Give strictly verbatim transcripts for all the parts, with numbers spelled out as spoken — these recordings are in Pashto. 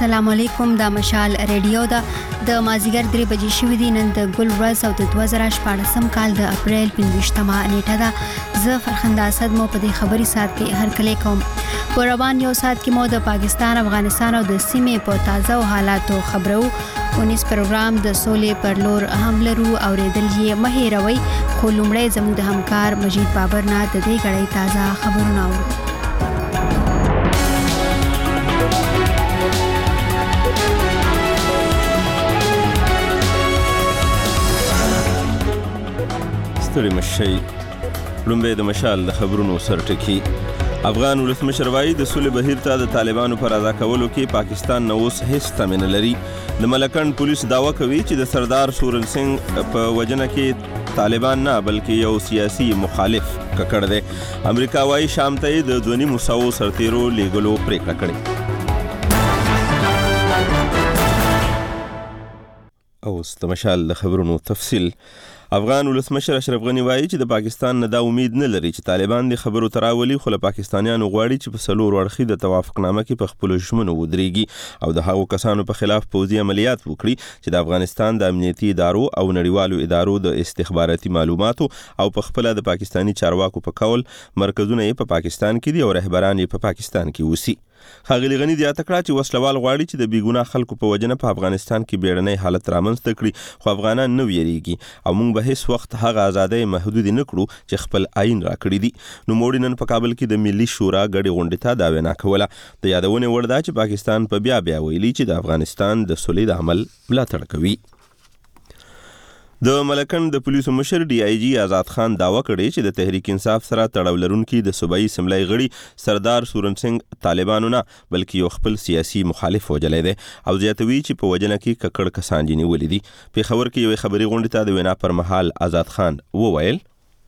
السلام علیکم. د مشال ریډیو دا د مازیګر درې بجې شوې دي. نن د ګل ورځ او د دوه زره شپاړسم کال د اپریل پنځویشتمه نیټه ده. زه فرخنده اسد مو په دې خبري سات کې هرکلی کوم. په روان یو سات کې مو د پاکستان، افغانستان او د سیمې په تازه حالاتو خبرو. اونیس پروګرام د سولې پر لور هم لرو او ریدل یې مه هېروئ. خو لومړی زموږ د همکار مجید بابر نه د دې غړۍ تازه خبرونه اورو. ستړي مشئ. لومړی د مشال د خبرونو سرټکي. افغان ولسمشر وایي د سولې بهیر ته د طالبانو پر ادا کولو کې پاکستان نه اوس هیڅ تمه نه لري. د ملکنډ پولیس دعوه کوي چې د سردار سورن سنگ په وجنه کې طالبان نه بلکې یو سیاسي مخالف ککړ دی. امریکا وایي شام ته د دوه نیم سوو سرتیرو لیږلو پریکړه کړې. اوس د مشال د خبرونو تفصیل. افغان ولسمشر اشرف غنی وایي چې د پاکستان نه دا امید نه لري چې طالبان د خبرو تراولي، خو له پاکستانیانو غواړي چې په څلور اړخي د توافقنامه کې په خپلو ژمنو ودرېږي او د هغو کسانو په خلاف پوځي عملیات وکړي چې د افغانستان د امنیتي ادارو او نړیوالو ادارو د استخباراتي معلوماتو او په خپله د پاکستاني چارواکو په قول مرکزونه یې په پاکستان کې دي او رهبران یې په پاکستان کې اوسي. ښاغلي غني زیاته کړه چې وسلوال غواړي چې د بېګناه خلکو په وجنه په افغانستان کې بیړنی حالت رامنځته کړي، خو افغانان نه ویریږي او موږ به هیڅ وخت هغه ازادۍ محدودې نه کړو چې خپل آئین راکړي دي. نوموړي نن په کابل کې د ملي شورا ګډې غونډې ته دا وینا کوله. د یادونې وړ ده چې پاکستان په بیا بیا ویلي چې د افغانستان د سولې د عمل ملاتړ کوي. د ملکنډ د پولیسو مشر ډي آی جي آزاد خان دعوه کړې چې د تحریک انصاف سره تړاو لرونکي د صوبایي اسمبلۍ غړي سردار سورن سنگ طالبانو نه بلکې یو خپل سیاسي مخالف وجلی دی او زیاتوي چې په وجنه کې ککړ کسان یې نیولي دي. پېښور کې یوې خبري غونډې ته د وینا پر مهال آزاد خان وویل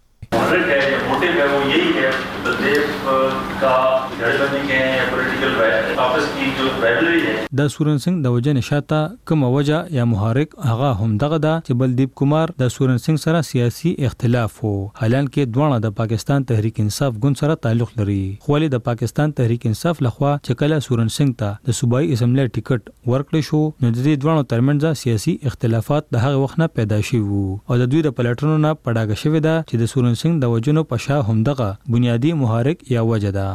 د سورن سنگ د وجه نشاته کومه وجه یا محرک هغه هم دغه ده چې بلدیپ کمار د سورن سنگ سره سیاسي اختلاف وو، حالان کې دوه د پاکستان تحریک انصاف ګوند سره تعلق لري. خو د پاکستان تحریک انصاف لخوا چې کله سورن سنگ ته د صوبایي اسمبلی ټیکټ ورکړل شو نو د دې دوه ترمنځ سیاسي اختلافات د هغه وخت نه پیدا شوي وو او د دوی د پلټنو نه پډاګه شوې ده چې د سورن سنگ د وجنو په شا هم دغه بنیادی محرک یا وجه ده.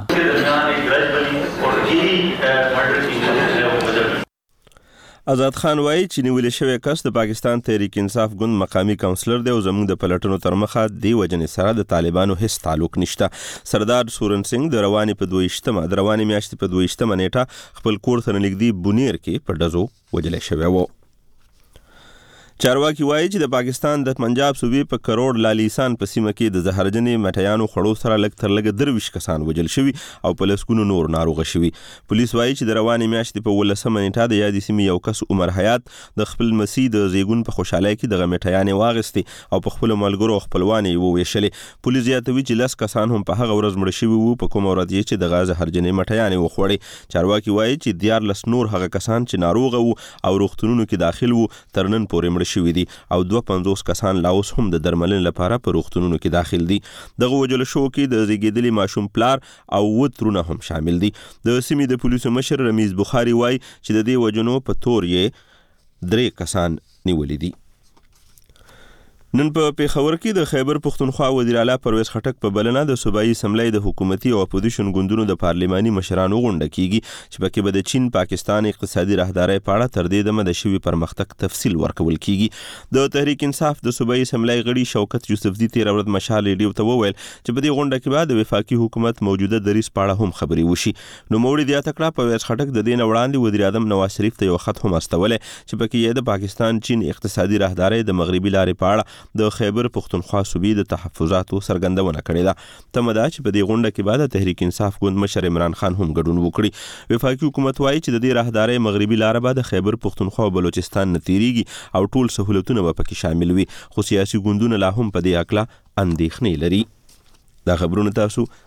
آزاد خان وایي چې نیولې شوی کس د پاکستان تحریک انصاف ګوند مقامی کونسلر دی او زموږ د پلټنو تر مخه دې وجنې سره د طالبانو هیڅ تعلق نشته. سردار سورن سنگ د روانې په دویشتمه د روانې میاشتې په دویشتمه نیټه خپل کور ته نږدې بونیر کې په ډزو وجلی شوی و. چارواکي وایي چې د پاکستان د پنجاب صوبې په کروڑ لالیسان په سیمه کې د زهرجنې مټیانو خوړو سره لږ تر لږه درویشت کسان وژل شوي او په لسګونو نور ناروغه شوي. پولیس وایي چې د روانې میاشتې په ولسمه نیټه د یادې سیمې یو کس عمر حیات د خپل مسیح د زیږون په خوشحالۍ کې دغه مټیانې واغېستې او په خپلو ملګرو او خپلوانو یې وویشلې. پولیس زیاتوي چې لس کسان هم په هغه ورځ مړه شوي وو په کومه ورځ یې چې دغه زهرجنې مټیانې وخوړې. چارواکي وایي چې دیارلس نور هغه کسان چې ناروغه وو او روغتونونو کې داخل وو تر نن پورې مړه شوي دي او دوه پنځوس کسان لا اوس هم د درملنې لپاره په روغتونونو کې داخل دي. دغه وژلو شوو کې د زیږېدلي ماشوم پلار او اووه ترونه هم شامل دي. د سیمې د پولیسو مشر رمیز بخاري وایي چې د دې وژنو په تور یې درې کسان نیولي دي. نن په پېښور کې د خیبر پښتونخوا وزیر اعلی پرویز خټک په بلنه د صوبایي اسمبلی د حکومتي او اپوزیشن ګوندونو د پارلماني مشرانو غونډه کیږي چې پکې به د چین پاکستان اقتصادي راهدارۍ په اړه تر دې دمه د شوي پرمختګ تفصیل ورکول کیږي. د تحریک انصاف د صوبایي اسمبلی غړي شوکت یوسفزي تېره ورځ مشال ریډیو ته وویل چې په دې غونډه کې به د وفاقي حکومت موجوده دریځ په اړه هم خبرې وشي. نوموړي زیاته کړه پرویز خټک د دې نه وړاندې وزیر اعظم نواز شریف ته یو خط هم استولی چې پکې یې د پاکستان چین اقتصادي راهدارۍ د مغربي لارې په اړه د خیبر پښتونخوا صوبې د تحفظاتو څرګندونه کړې ده. تمه ده چې په دې غونډه کې به د تحریک انصاف ګوند مشر عمران خان هم ګډون وکړي. وفاقي حکومت وایي چې د دې راهدارۍ مغربي لاره به د خیبر پښتونخوا او بلوچستان نه تیریږي او ټول سهولتونه به پکې شامل وي، خو سیاسي ګوندونه لا هم په دې هکله اندېښنې لري. دا خبرونه تاسو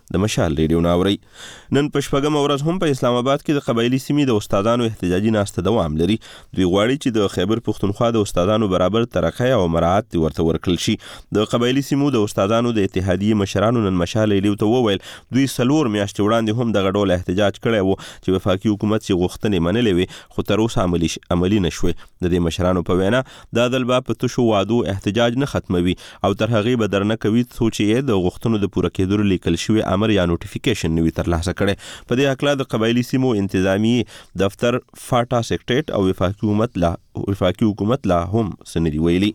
د مشال ریډیو ناوري. نن په شپږم ورځ هم په اسلام آباد کې د قبایلی سیمې د استادانو احتجاجي ناسته دوام لري. دوی غواړي چې د خیبر پښتونخوا د استادانو برابر ترقی او مراعات ورته ورکړل شي. د قبایلی سیمو د استادانو د اتحادیې مشرانو نن مشال ریډیو ته وویل دوی څلور میاشتې وړاندې هم دغه ډول احتجاج کړی و چې وفاقي حکومت یې غوښتنې منلې وې خو تر اوسه عملي عملي نشوي. د دې مشرانو په وینا دا ځل به په تشو وعدو احتجاج نه ختموي او تر هغې به درنه کوي څو چې یې د غوښتنو د پوره کېدلو لیکل شوي امر یا نوټیفیکیشن نه وي ترلاسه کړی. په دې هکله د قبایلي سیمو انتظامی دفتر فاټا سیکریټریټ او وفاقي حکومت لا وفاقي حکومت لا هم څه نه دي ویلي.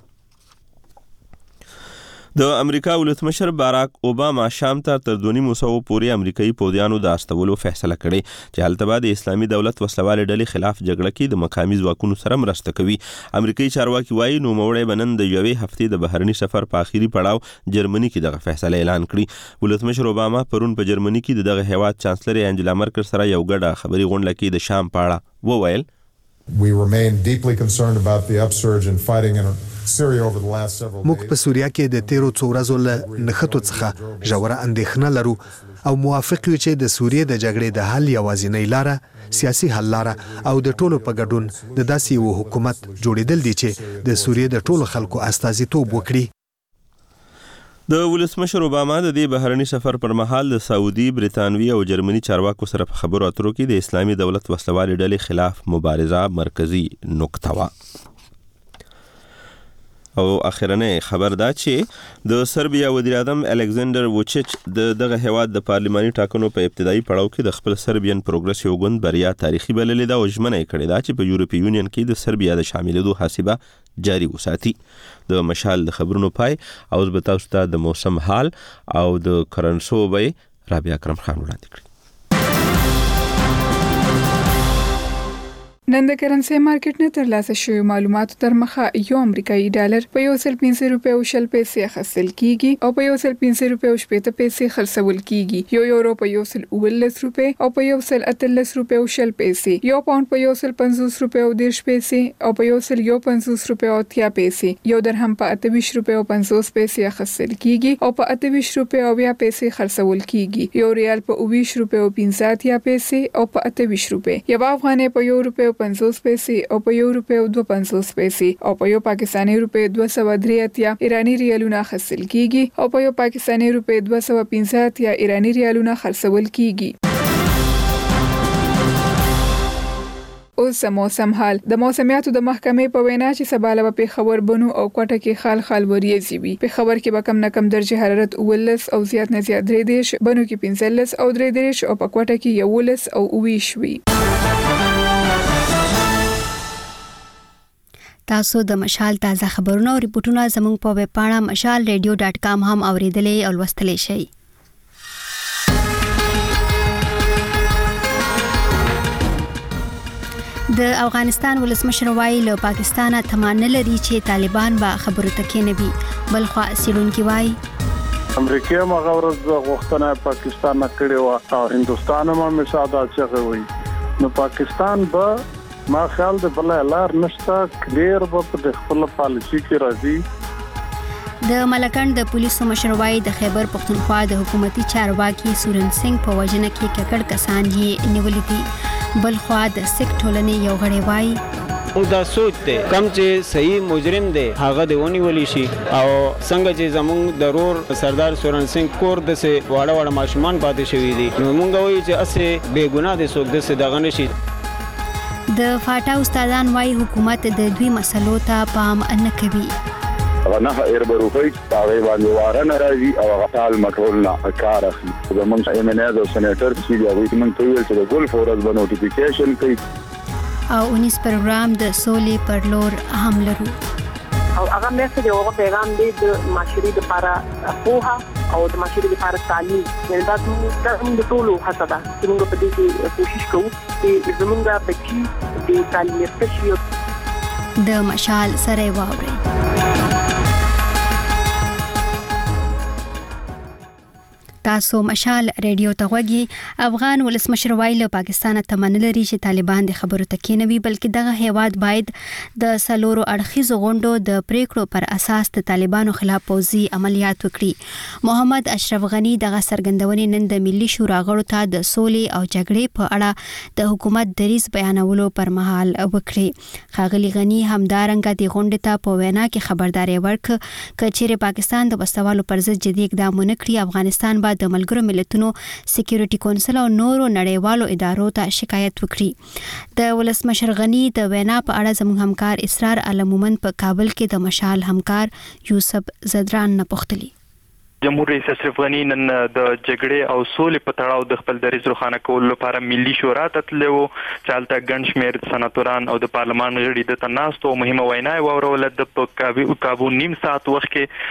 د امریکا ولسمشر باراک اوباما شام ته تر دوه نیم سوه پورې امریکایي پوځیانو د استولو فیصله کړې چې هلته به د اسلامي دولت وسلوالې ډلې خلاف جګړه کې د مقامي ځواکونو سره مرسته کوي. امریکایي چارواکي وایي نوموړی به نن د یوې هفتې د بهرني سفر په آخري پړاو جرمني کې دغه فیصله اعلان کړي. ولسمشر اوباما پرون په جرمني کې د دغه هیواد چانسلر انجلا مرکل سره یو ګډه خبري غونډه کې د شام په اړه وویل We remain deeply concerned about the upsurge in fighting in Syria over the last several days. موږ په سوریه کې د تیرو څو ورځو له نښتو څخه ژوره اندېښنه لرو او موافق یو چې د سوریې د جګړې د حل یوازینۍ لاره سیاسي حل لاره او د ټولو په ګډون د داسې یو حکومت جوړېدل دي چې د سوریې د ټولو خلکو استازیتوب وکړي. د ولسمشر اوباما د دې بهرني سفر پر مهال د سعودي، برتانوي او جرمني چارواکو سره په خبرو اترو کې د اسلامي دولت وسلوالې ډلې خلاف مبارزه مرکزی نقطه وه. او اخرنۍ خبر دا چې د سربیا وزیر اعظم الکساندر ووچیچ د دغه هیواد د پارلماني ټاکنو په ابتدایي پړاو کې د خپل سربین پروګرسیو ګوند بریا تاریخي بللې ده او ژمنه یې کړې ده چې په یورپي یونین کې د سربیا د شاملېدو حسابه جاري وساتي. د مشال د خبرونو پای او زه به تاسو ته د موسم حال او د کرنسو به رابعه اکرم خان وړاندې کړي. نن د کرنسي مارکیټ نه ترلاسه شوی معلوماتو تر مخه یو امریکایي ډالر په یو سل پنځه روپۍ او شل پیسې اخیستل کیږي او په یو سل پنځه روپۍ او شپږ پیسې خرڅول کیږي. یو یورو په یو سل اوولس روپۍ او په یو سل اتلس روپۍ او شل پیسې، یو پاوند په یو سل پنځوس روپۍ او دېرش پیسې او په یو سل یو پنځوس روپۍ او اتیا پیسې، یو درهم په اته ویشت روپۍ او پنځوس پیسې اخیستل کیږي او په اته ویشت روپۍ او بیا پیسې خرڅول کیږي. یو ریال په اوه ویشت روپۍ او پنځه اتیا پیسې او په اته ویشت روپۍ، یو افغانۍ په یو روپۍ پنځوس پیسې او په یو روپۍ او دوه پنځوس پیسې او په یو پاکستاني روپۍ دوه سوه درې اتیا ایرانی ریالونه اخیستل کیږي او په یو پاکستاني روپۍ دوه سوه پنځه اتیا ایرانی ریالونه خرڅول کیږي. اوس موسم حال. د موسمیاتو د محکمې په وینا چې سبا له پېښور، بنو او کوټه کې خال خال وریځي وي. پېښور کې به کم نه کم درجه حرارت اوولس او زیات نه زیات درې دېرش، بنو کې پنځلس او درې دېرش او په کوټه کې یولس او اوه ویشت وي. تاسو د مشال تازه خبرونه او ریپورتونه زموږ په ویب پاڼه مشال ریډیو ډاټ کام هم اوریدلې او لوستلی شئ. د افغانستان ولسمشر وایي له پاکستانه تمه نه لري چې طالبان به خبرو ته کېنوي. بل خوا څېړونکي وایي امریکا هم هغه ورځ غوښتنه پاکستان نه کړې وه او هندوستان هم همیشه دا چغې وایي. نو پاکستان به ما خیال د بل لار نشته، کلیر به په خپل پالیسي کې راځي. د ملکند د پولیسو مشر وایي د خیبر پښتونخوا د حکومتي چارواکي سورن سنگ په وژنه کې ککړ کسان یې نیولي دي. بل خوا د سیک ټولنې یو غړی وایي او دا سوچ دی کم چې صحیح مجرم دی هغه دی ونیولی شي او څنګه چې زمونږ د رور سردار سورن سنگ کور دسې واړه واړه ماشومان پاتې شوي دي نو مونږ وایو چې اسې بې ګناه دی څوک دسې دغه نشي. د فاټا استادان وایي حکومت د دوی مسلو ته پام نه کوي. هغه نه ایربروفي هغه باندې واره نه راځي او هغه حال مټولنا کار اخلي. زمونږ ایم ان ای او سېنیټر چې دی هغه موږ ته ویل چې د ګول فورز به نوټیفیکیشن کوي او اونیس پروګرام د سولې پر لور هم لرو او هغه میسج او هغه پیغام دی د معاشري لپاره پوهه او د معاشري لپاره تعلیم. یعنې دا زموږ د ټولو هڅه ده چې موږ په دې کې کوشش کوو چې زموږ بچي د تعلیم یافته شي. د مشال سره واورئ. تاسو مشال ریډیو ته غوږی. افغان ولسمشر وایي پاکستان ته منلري چې طالبان د خبرو تکینوي بلکې دغه هیواد باید د سلورو اړخیزو غونډو د پریکړو پر اساس د طالبانو خلاف پوځي عملیات وکړي. محمد اشرف غنی دغه سرګندونې نن د ملي شورا غړو ته د سولې او جګړې په اړه د حکومت دریځ بیانولو پر مهال وکړي. ښاغلي غنی همدارنګه د غونډې ته په وینا کې خبرداري ورکړه چې چیرې پاکستان د وسوالو پر ضد جدي اقدامونه کړي افغانستان به د ملګرو ملتونو سکیورټي کونسل او نورو نړیوالو ادارو ته شکایت وکړي. د ولسمشر غنی د وینا په اړه زموږ همکار اسرار علمومن په کابل کې د مشال همکار یوسف زدران نه پوښتلی. جمهور رئیس اشرف غنی نن د جګړې او سولې په تړاو د خپل دریځ روښانه کولو لپاره ملي شورا ته تللی و چې هلته ګڼ شمېر سناتوران او د پارلمان غړي دلته ناست وو. مهمه وینا یې واوروله. د په کابو نیم ساعت وخت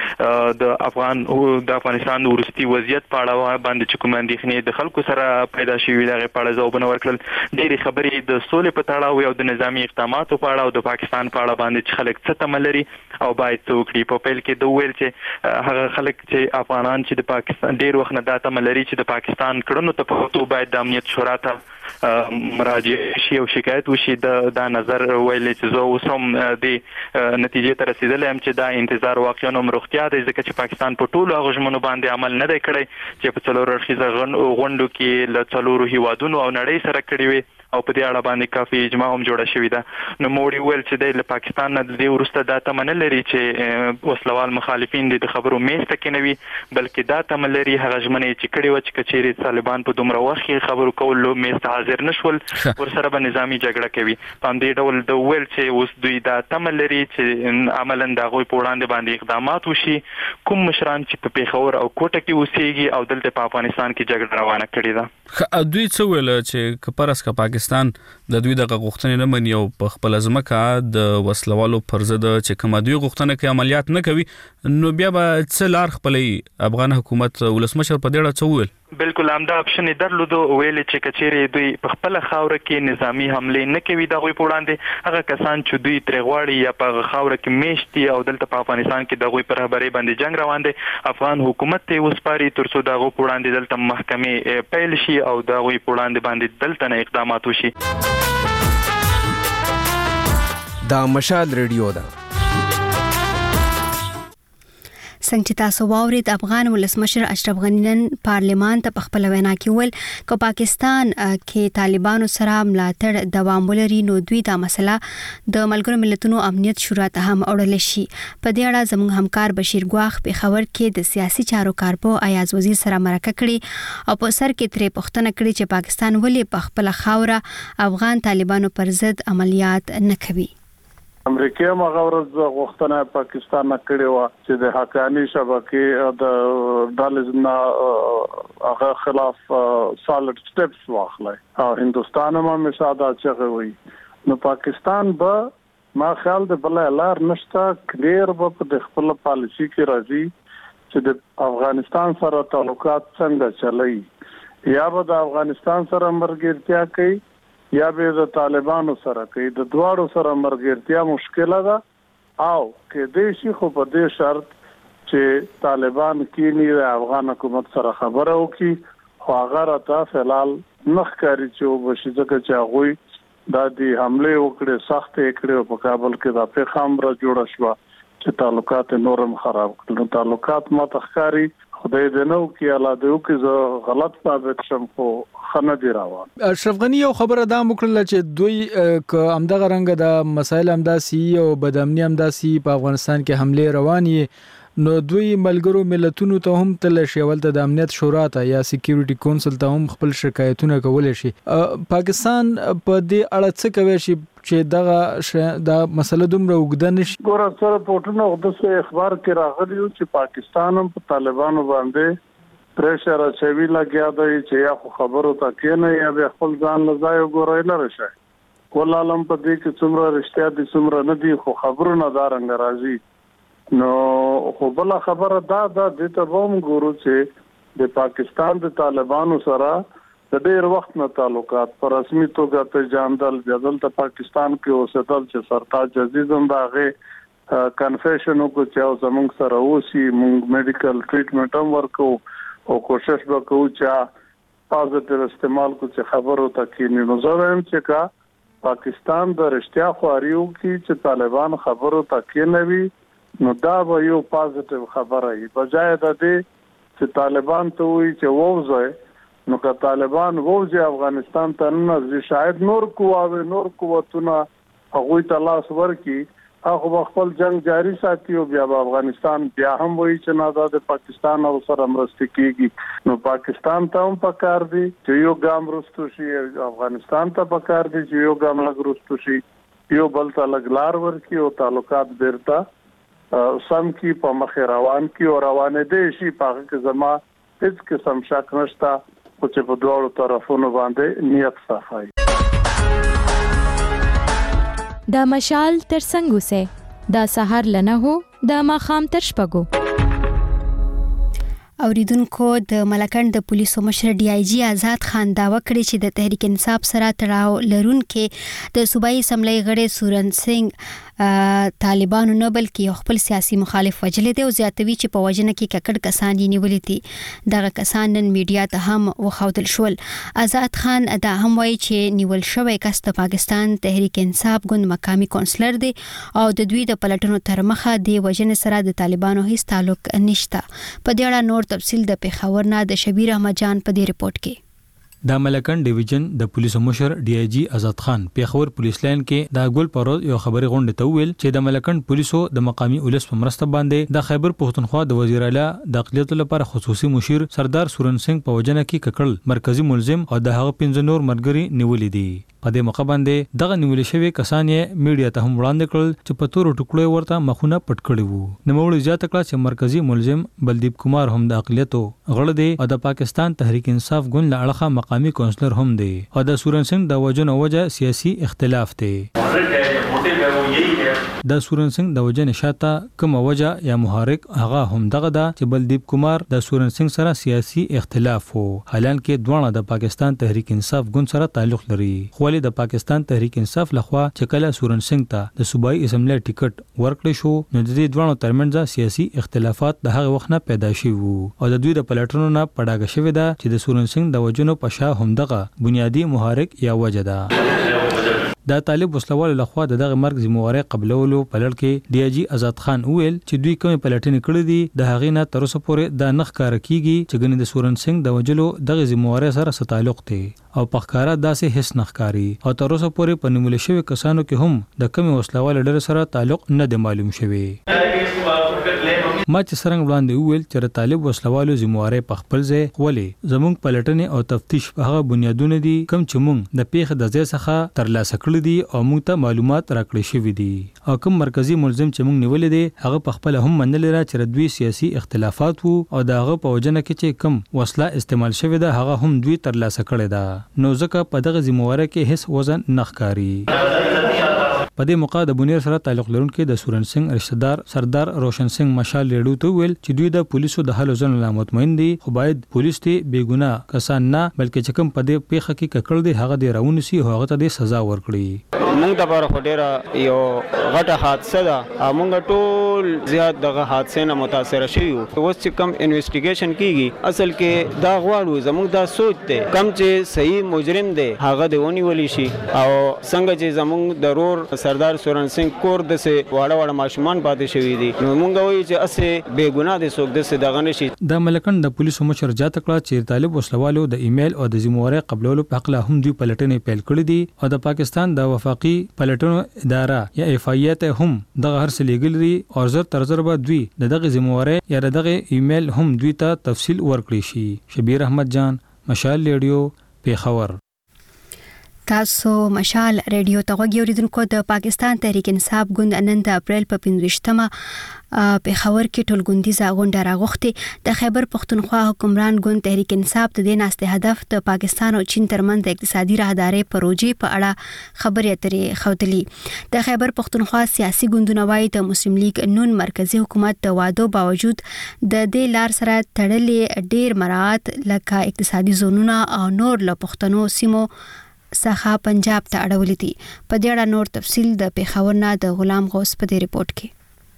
کې د افغان د افغانستان د وروستي وضعیت په اړه باندې چې کومې اندېښنې د خلکو سره پیدا شوي د هغې په اړه ځوابونه ورکړل. ډېرې خبرې د سولې په تړاو او د نظامي اقداماتو په اړه او د پاکستان په اړه باندې چې خلک څه تمه لري او باید څه وکړي. په پیل کې د وویل چې هغه خلک چې افغانان چې د پاکستان ډیر وخت نه دا تمه لري چې د پاکستان کړنو ته په تو باید د امنیت شورا ته مراجعه شي او شکایت وشي. د دا نظر ویل چې زه اوس هم د نتیجې ته رسیدلی یم چې دا انتظار واقعا هم روغتیا دی ځکه چې پاکستان په ټولو هغو ژمنو باندې عمل نه دی کړی چې په څلور اړخیزه غونډو کې له څلورو هیوادونو او نړۍ سره کړي وي او په دې اړه باندې کافي اجماع هم جوړه شوې ده. نو موړي ویل چې د پاکستان نه د دې وروسته دا تمه نه لري چې وسلوال مخالفین د خبرو میز ته کېنوي بلکې دا تمه لري هغه ژمنې چې کړې وه چې که چیرې طالبان په دومره وخت کې خبرو کولو میز ته حاضر نه شول ورسره به نظامي جګړه کوي. په همدې ډول د ویل چې اوس دوی دا تمه لري چې عملا د هغوی په وړاندې باندې اقدامات وشي. کوم مشران چې په پیښور او کوټه کې اوسېږي او دلته په افغانستان کې جګړه روانه کړې ده دوی څه ویل چې که پرس که پاکستان د دوی دغه غوښتنې نه مني او په خپل ځمکه د وسلوالو پر ضد چې کوم دوی غوښتنه کوي عملیات نه کوي نو بیا به څه لار خپلې افغان حکومت ولسمشر په دې اړه څه ویل؟ بالکل همدا اپشن یې درلودو. ویل چې کچېرې دوی په خپله خاوره کې نظامي حملې نه کوي د هغوی په وړاندې هغه کسان چې دوی ترې غواړي یا په خاوره کې میشت دي او دلته په افغانستان کې د هغوی په رهبرۍ باندې جنګ روان دی افغان حکومت ته یې وسپاري تر څو د هغو په وړاندې دلته محکمې پیل شي او د هغوی په وړاندې باندې دلته نه اقدامات وشي. دا مشال ریډیو ده. څنګه چې تاسو واورید افغان ولسمشر اشرف غنی نن پارلمان ته په خپل وینا کې ویل چې پاکستان کې طالبانو سره ملاتړ دوام ولري نو دوی دا مسله د ملګرو ملتونو امنیت شورا ته هم وړل شي. په دې اړه زموږ همکار بشیر ګواخ په خبر کې د سیاسي چارو کارپو ایاز وزیر سره مرکه کړي او په سر کې ترې پوښتنه کړې چې پاکستان ولې په خپل خاوره افغان طالبانو پر ضد عملیات نه کوي. امریکا هم هغه ورځ غوښتنه پاکستان نه کړې وه چې د حقاني شبکې د ډالې نه هغه خلاف سالډ سټپس واخلي او هندوستان هم همیشه دا چغې وي نو پاکستان به ما خیال د بله لار نشته کلیر به په د خپل پالیسي کې راځي چې د افغانستان سره تعلقات څنګه چلوي یا به د افغانستان سره مرګرتیا کوي یا به د طالبانو سره کوي. د دواړو سره مرګرتیا مشکله ده او کې دې شي خو په دې شرط چې طالبان کینی د افغان حکومت سره خبره وکړي خو هغه راته فلال نخ کاری چې وبشي ځکه چې هغوی دا دی حمله وکړي سخت یې کړي په کابل کې دا پیغام را جوړ شو چې تعلقات نورم خراب کړي. تعلقات ما تخکاری خدای دې نو کې الله دې کې زه غلط ثابت شم خو خنه دی روان. اشرف غنی یو خبره دا وکړه چې دوی ک امدغه رنګ د مسایل امداسي او بدامنی امداسي په افغانستان کې حمله رواني نو دوی ملګرو ملتونو ته هم تل شیول د امنیت شورا ته یا سکیورټي کونسل ته هم خپل شکایتونه کولای شي. پاکستان په دې اړه څه کوي چې دغه دا مسله دومره وګد نشي؟ ګور سره پورټونو د څه اخبار کې راغلی چې پاکستان هم په طالبانو باندې پریشر اچوي لګیا دی چې یا خو خبرو ته کېنه یا به خپل ځان لځای وګورای نه راشي. ولالم په دې کې څومره رښتیا دي څومره نه دي خو خبرونه دا رنګ راځي. نو خو بل خبره دا دا د ته ووم ګورو چې د پاکستان د طالبانو سره د ډېر وخت نه تعلقات پر رسمي توګه ته جاندل جدل ته پاکستان کې اوسېدل چې سرتاج عزیز هم داغه کنفیشن کو چې او زمونږ سره اوسي مونږ میډیکل ټریټمنټ هم ورکو او کوشش وکړو چې پازیټیو استعمال کو چې خبرو ته کې نو زویم چې کا پاکستان د رښتیا خواریو کې چې طالبان خبرو ته کې نوي نو دا به یو پازیټیو خبره وي بجای د دې چې طالبان ته وایي چې ووځي نو که طالبان ووځي افغانستان ته نه شاید نور قواوې نور قوتونه هغوی ته لاس ورکړي هغه خپل جنگ جاری ساتي او بیا افغانستان بیا هم وایي چې نه دا د پاکستان او سره مرسته کیږي نو پاکستان ته هم پکار دي چې یو ګام رستو شي افغانستان ته پکار دي چې یو ګام لګ رستو شي یو بل ته لګلار ورکی او تعلقات بیرته سم کی په مخ روان کی او روانه دي شي په کې زما هیڅ قسم شک نشته او چې په دوه طرفونو باندې نیت صافای دا مشال تر څنګه سه دا سحر لنه هو دا ماخام تر شپګو اوریدونکو د ملکند د پولیسو مشر ډي آی جی آزاد خان داوا کړی چې د تحریک انصاف سره تړاو لرونکي د صوبایي اسمبلی غړي سورن سنگ طالبانو نه بلکې خپل سیاسي مخالف وجلې دی او زیاتوي چې په وجنه کې ککړ کسان یې نیولې دي دغه کسان نن میډیا ته هم وخاودل شول آزاد خان دا هم وایي چې نیول شوی کس د پاکستان تحریک انصاف ګوند مقامي کونسلر دی او د دوی د پلټنو تر مخه دی وجنه سره د طالبانو هیڅ تعلق نشته په دې اړه نور تفصیل د پیښور نه د شبیر احمد جان په دې ریپورت کې د ملکن ډیویژن د پولیسو مشر ډي آی جی آزاد خان پیښور پولیس لاین کې د ګل پروز یو خبري غونډه ته ویل چې د ملکن پولیسو د مقامی ولس په مرسته باندې د خیبر پښتونخوا د وزیر اعلی د اقلیت لپاره خصوصي مشیر سردار سورن سنگ په وجنه کې ککړل مرکزی ملزم او د هغه پنځه نور مرګري نیولې دي په دې موقع باندې دغه نیول شوی کسان یې میډیا ته هم وړاندې کړل چې په تور ټکړو ورته مخونه پټ کړي وو نوموړي زیاته کړه چې مرکزی ملزم بلدیپ کمار هم د اقلیتو غړ دی او د پاکستان تحریک انصاف ګوند له اړخه مقامی کونسلر هم دی او د سورن سنگ د وجنه وجه سیاسي اختلاف دی د سورن سنگ د وجه نشاته کوم وجه یا محرک هغه هم دغه دا چې بلدیپ کمار د سورن سنگ سره سیاسي اختلاف وو حالان کې دوه د پاکستان تحریک انصاف ګوند سره تعلق لري خو د پاکستان تحریک انصاف لخوا چې کله سورن سنگ ته د صوبایي اسمبلی ټیکټ ورکړی شو نو د دې دوه ترمنځ سیاسي اختلافات د هغه وخت نه پیدا شوي وو او د دوی د پلټنو نه پډاګه شوې ده چې د سورن سنگ د وجنو په شا هم دغه بنیادی محرک یا وجه ده دا طالب وسلوال لخوا دغه مرګ ذمہواری قبلولو په لړ کې ډي آی جی آزاد خان ویل چې دوی کوم پلټنې کړې دي د هغې نه تر اوسه پورې دا نخ کار کیږي چې ګنې د سورن سنگ د وجلو دغه ذمہواری سره څه تعلق دی او په ښکارا داسې هیڅ نخکاری او تر اوسه پورې په نیول شوی کسانو کې هم د کوم وسلوال ډلې سره تعلق نه دی معلوم شوی ما چې څنګه وړاندې ویل چې طالب وسلوالو ذمہواری په خپل ځای ولې زموږ پلټنې او تفتیش په هغه بنیادونه دي کوم چې موږ د پیښې د ځای څخه ترلاسه کړل دي او موږ ته معلومات راکړل شوي دي او کوم مرکزی ملزم چې موږ نیولې دي هغه په خپل هم منل لري چې دوی سیاسي اختلافات وو او دغه په وجنه کې چې کوم وسله استعمال شوې ده هغه هم دوی ترلاسه کړې ده نو ځکه په دغه ذمہواری کې هیڅ وزن نخکاری په دې موقع د بونیر سره تعلق لرونکي د سورن سنگ رشتہ دار سردار روشن سنگ مشال ریډو ته ویل چې دوی د پولیسو د حل ځن له مطمئن دي خو باید پولیس ته بیګناه کسان نه بلکې چې کوم په دې پیښه کې ککړ دي هغه د راونسي هغه ته د سزا ورکړي موږ د بار خډيره یو غټه حادثه ده موږ ټول زیات دغه حادثه نه متاثر شوي اوس چې کوم انویسټیګیشن کیږي اصل کې دا غواړو زموږ دا سوچ ته کم چې صحیح مجرم دی هغه د ونیول شي او څنګه چې زموږ ضرور سردار سورن سنگ کور د سه واړه واړه ماشومان پاتې شوي دي نو موږ وایو چې اسه بے ګناه دي څوک د سه دغه نشي د ملکن د پولیسو مشر جات کړه چې طالب وسلوالو د ایمیل او د ذمہواری قبلولو په حق له هم دوی پلټنې پیل کړې دي او د پاکستان د وفاقي پلټنو اداره یا اف ای ته هم دغه هر څه لیګل لري او زر تر زر به دوی دغه ذمہواری یا دغه ایمیل هم دوی ته تفصیل ورکړي شي شبیر احمد جان مشال ریډیو پیښور تاسو مشال ریډیو ته غوږی اوریدونکو د پاکستان تحریک انصاف ګوند نن د اپریل په پنځویشتمه په خبر کې ټولګوندیزه غونډه راغوښتې د خیبر پښتونخوا حکمران ګوند تحریک انصاف د دې ناسته هدف د پاکستان او چین ترمنځ د اقتصادي راهدارۍ پروژې په اړه خبرې اترې خوتلي د خیبر پښتونخوا سیاسي ګوندونه وايي د مسلم لیگ نون مرکزی حکومت د وعدو باوجود د دې لار سره تړلې ډیر مراعات لکه اقتصادي زونونه او نور له پښتنو سیمو څخه پنجاب ته اړولې دي په دې اړه نور تفصیل د پیښور نه د غلام غوث په دې ریپورت کې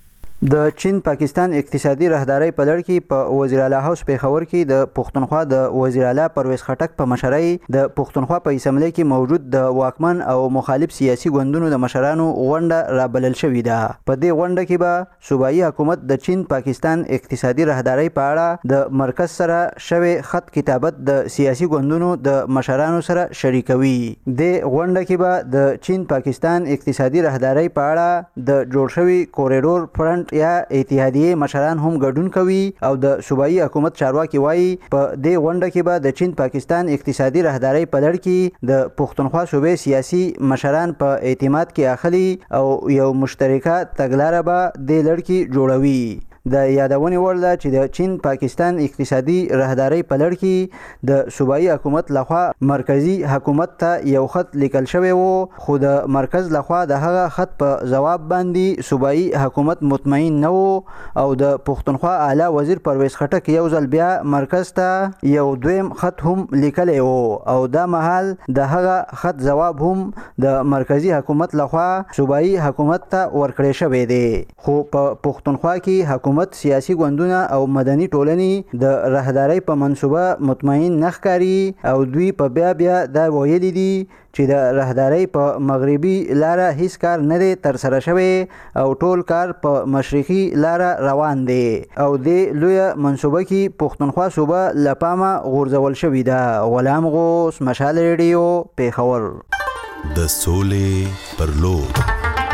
د چین پاکستان اقتصادي راهداري په لړ کې په وزیر اعلی هاوس پیښور کې د پښتونخوا د وزیر اعلی پرویز خټک په مشرۍ د پښتونخوا په اسمبلی کې موجود د واکمن او مخالف سیاسي ګوندونو د مشرانو غونډه رابلل شوې ده. په دې غونډه کې به صوبایي حکومت د چین پاکستان اقتصادي راهداري په اړه د مرکز سره شوی خط کتابت د سیاسي ګوندونو د مشرانو سره شریکوي. د غونډه کې به د چین پاکستان اقتصادي راهداري په اړه د جوړ شوی کوریډور فرنٹ یا اتحادیه مشران هم ګډون کوي او د صوبایي حکومت چارواکي وایي په دې غونډه کې به د چین پاکستان اقتصادي راهداري په لړ کې د پښتونخوا صوبې سیاسي مشران په اعتماد کې اخلي او یو مشترکه تګلاره به د لړ کې جوړوي. د یادونې وړ ده چې د چین پاکستان اقتصادي راهداري په لړ کې د صوبایي حکومت لخوا مرکزی حکومت ته یو خط لیکل شوی وو، خو د مرکز لخوا د هغه خط په جواب باندې صوبایي حکومت مطمئن نه وو او د پښتونخوا اعلی وزیر پرویز خټک یو ځل بیا مرکز ته یو دویم خط هم لیکلی وو او دا مهال د هغه خط جواب هم د مرکزی حکومت لخوا صوبایي حکومت ته ورکړی شوی دی. خو په پښتونخوا کې حکومت حکومت سیاسي ګوندونه او مدني ټولنې د راهداري په منصوبه مطمئن نه ښکاري او دوی په بیا بیا دا ویلي دي چې د راهداري په مغربي لاره هیڅ کار نه دی ترسره شوی او ټول کار په مشرقي لاره روان دی او د لویه منصوبه کې پښتونخوا صوبه له پامه غورځول شوې ده. غلام غوث، مشال ریډیو، پیښور. د سولې پر لور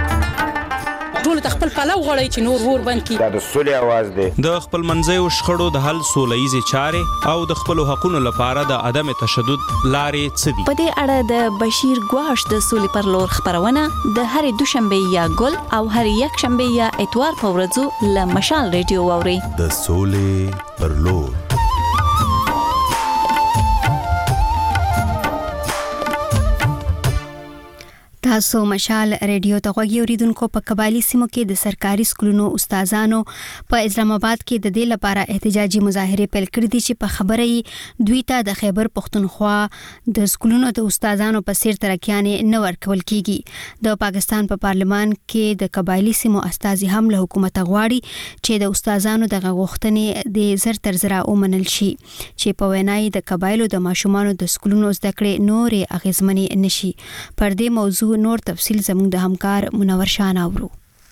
ټول د خپل پلو غړی چې نور ور بند کی دا د سولې आवाज دی. د خپل منځي او شخړو د حل سولېزي چارې او د خپل حقوقو لپاره د عدم تشدد لارې څه دي. په دې اړه د بشیر ګواش د سولې پر لور خبرونه د هر دوشنبه یا ګل او هر یک شنبه یا اتوار په ورځو له مشال ریډیو ووري. د سولې پر لور. تاسو مشال ریډیو ته غوږی اوریدونکو. په قبایلی سیمو کې د سرکاري سکولونو استادانو په اسلام آباد کې د دې لپاره احتجاجي مظاهره پیل کړې دي چې په خبره دوی ته د خیبر پختونخوا د سکولونو د استادانو په سیر ترکیانې نه ورکول کیږي. د پاکستان په پا پارلمان کې د قبایلی سیمو استازي هم له حکومت غواړي چې د استادانو د غوښتنې د زر تر زره ومنل شي چې په وینای د قبایلو د ماشومانو د سکولونو زده کړې نورې اغیزمنې نشي. پر دې موضوع نور تفصیل زموږ د همکار منور شاه ناورو.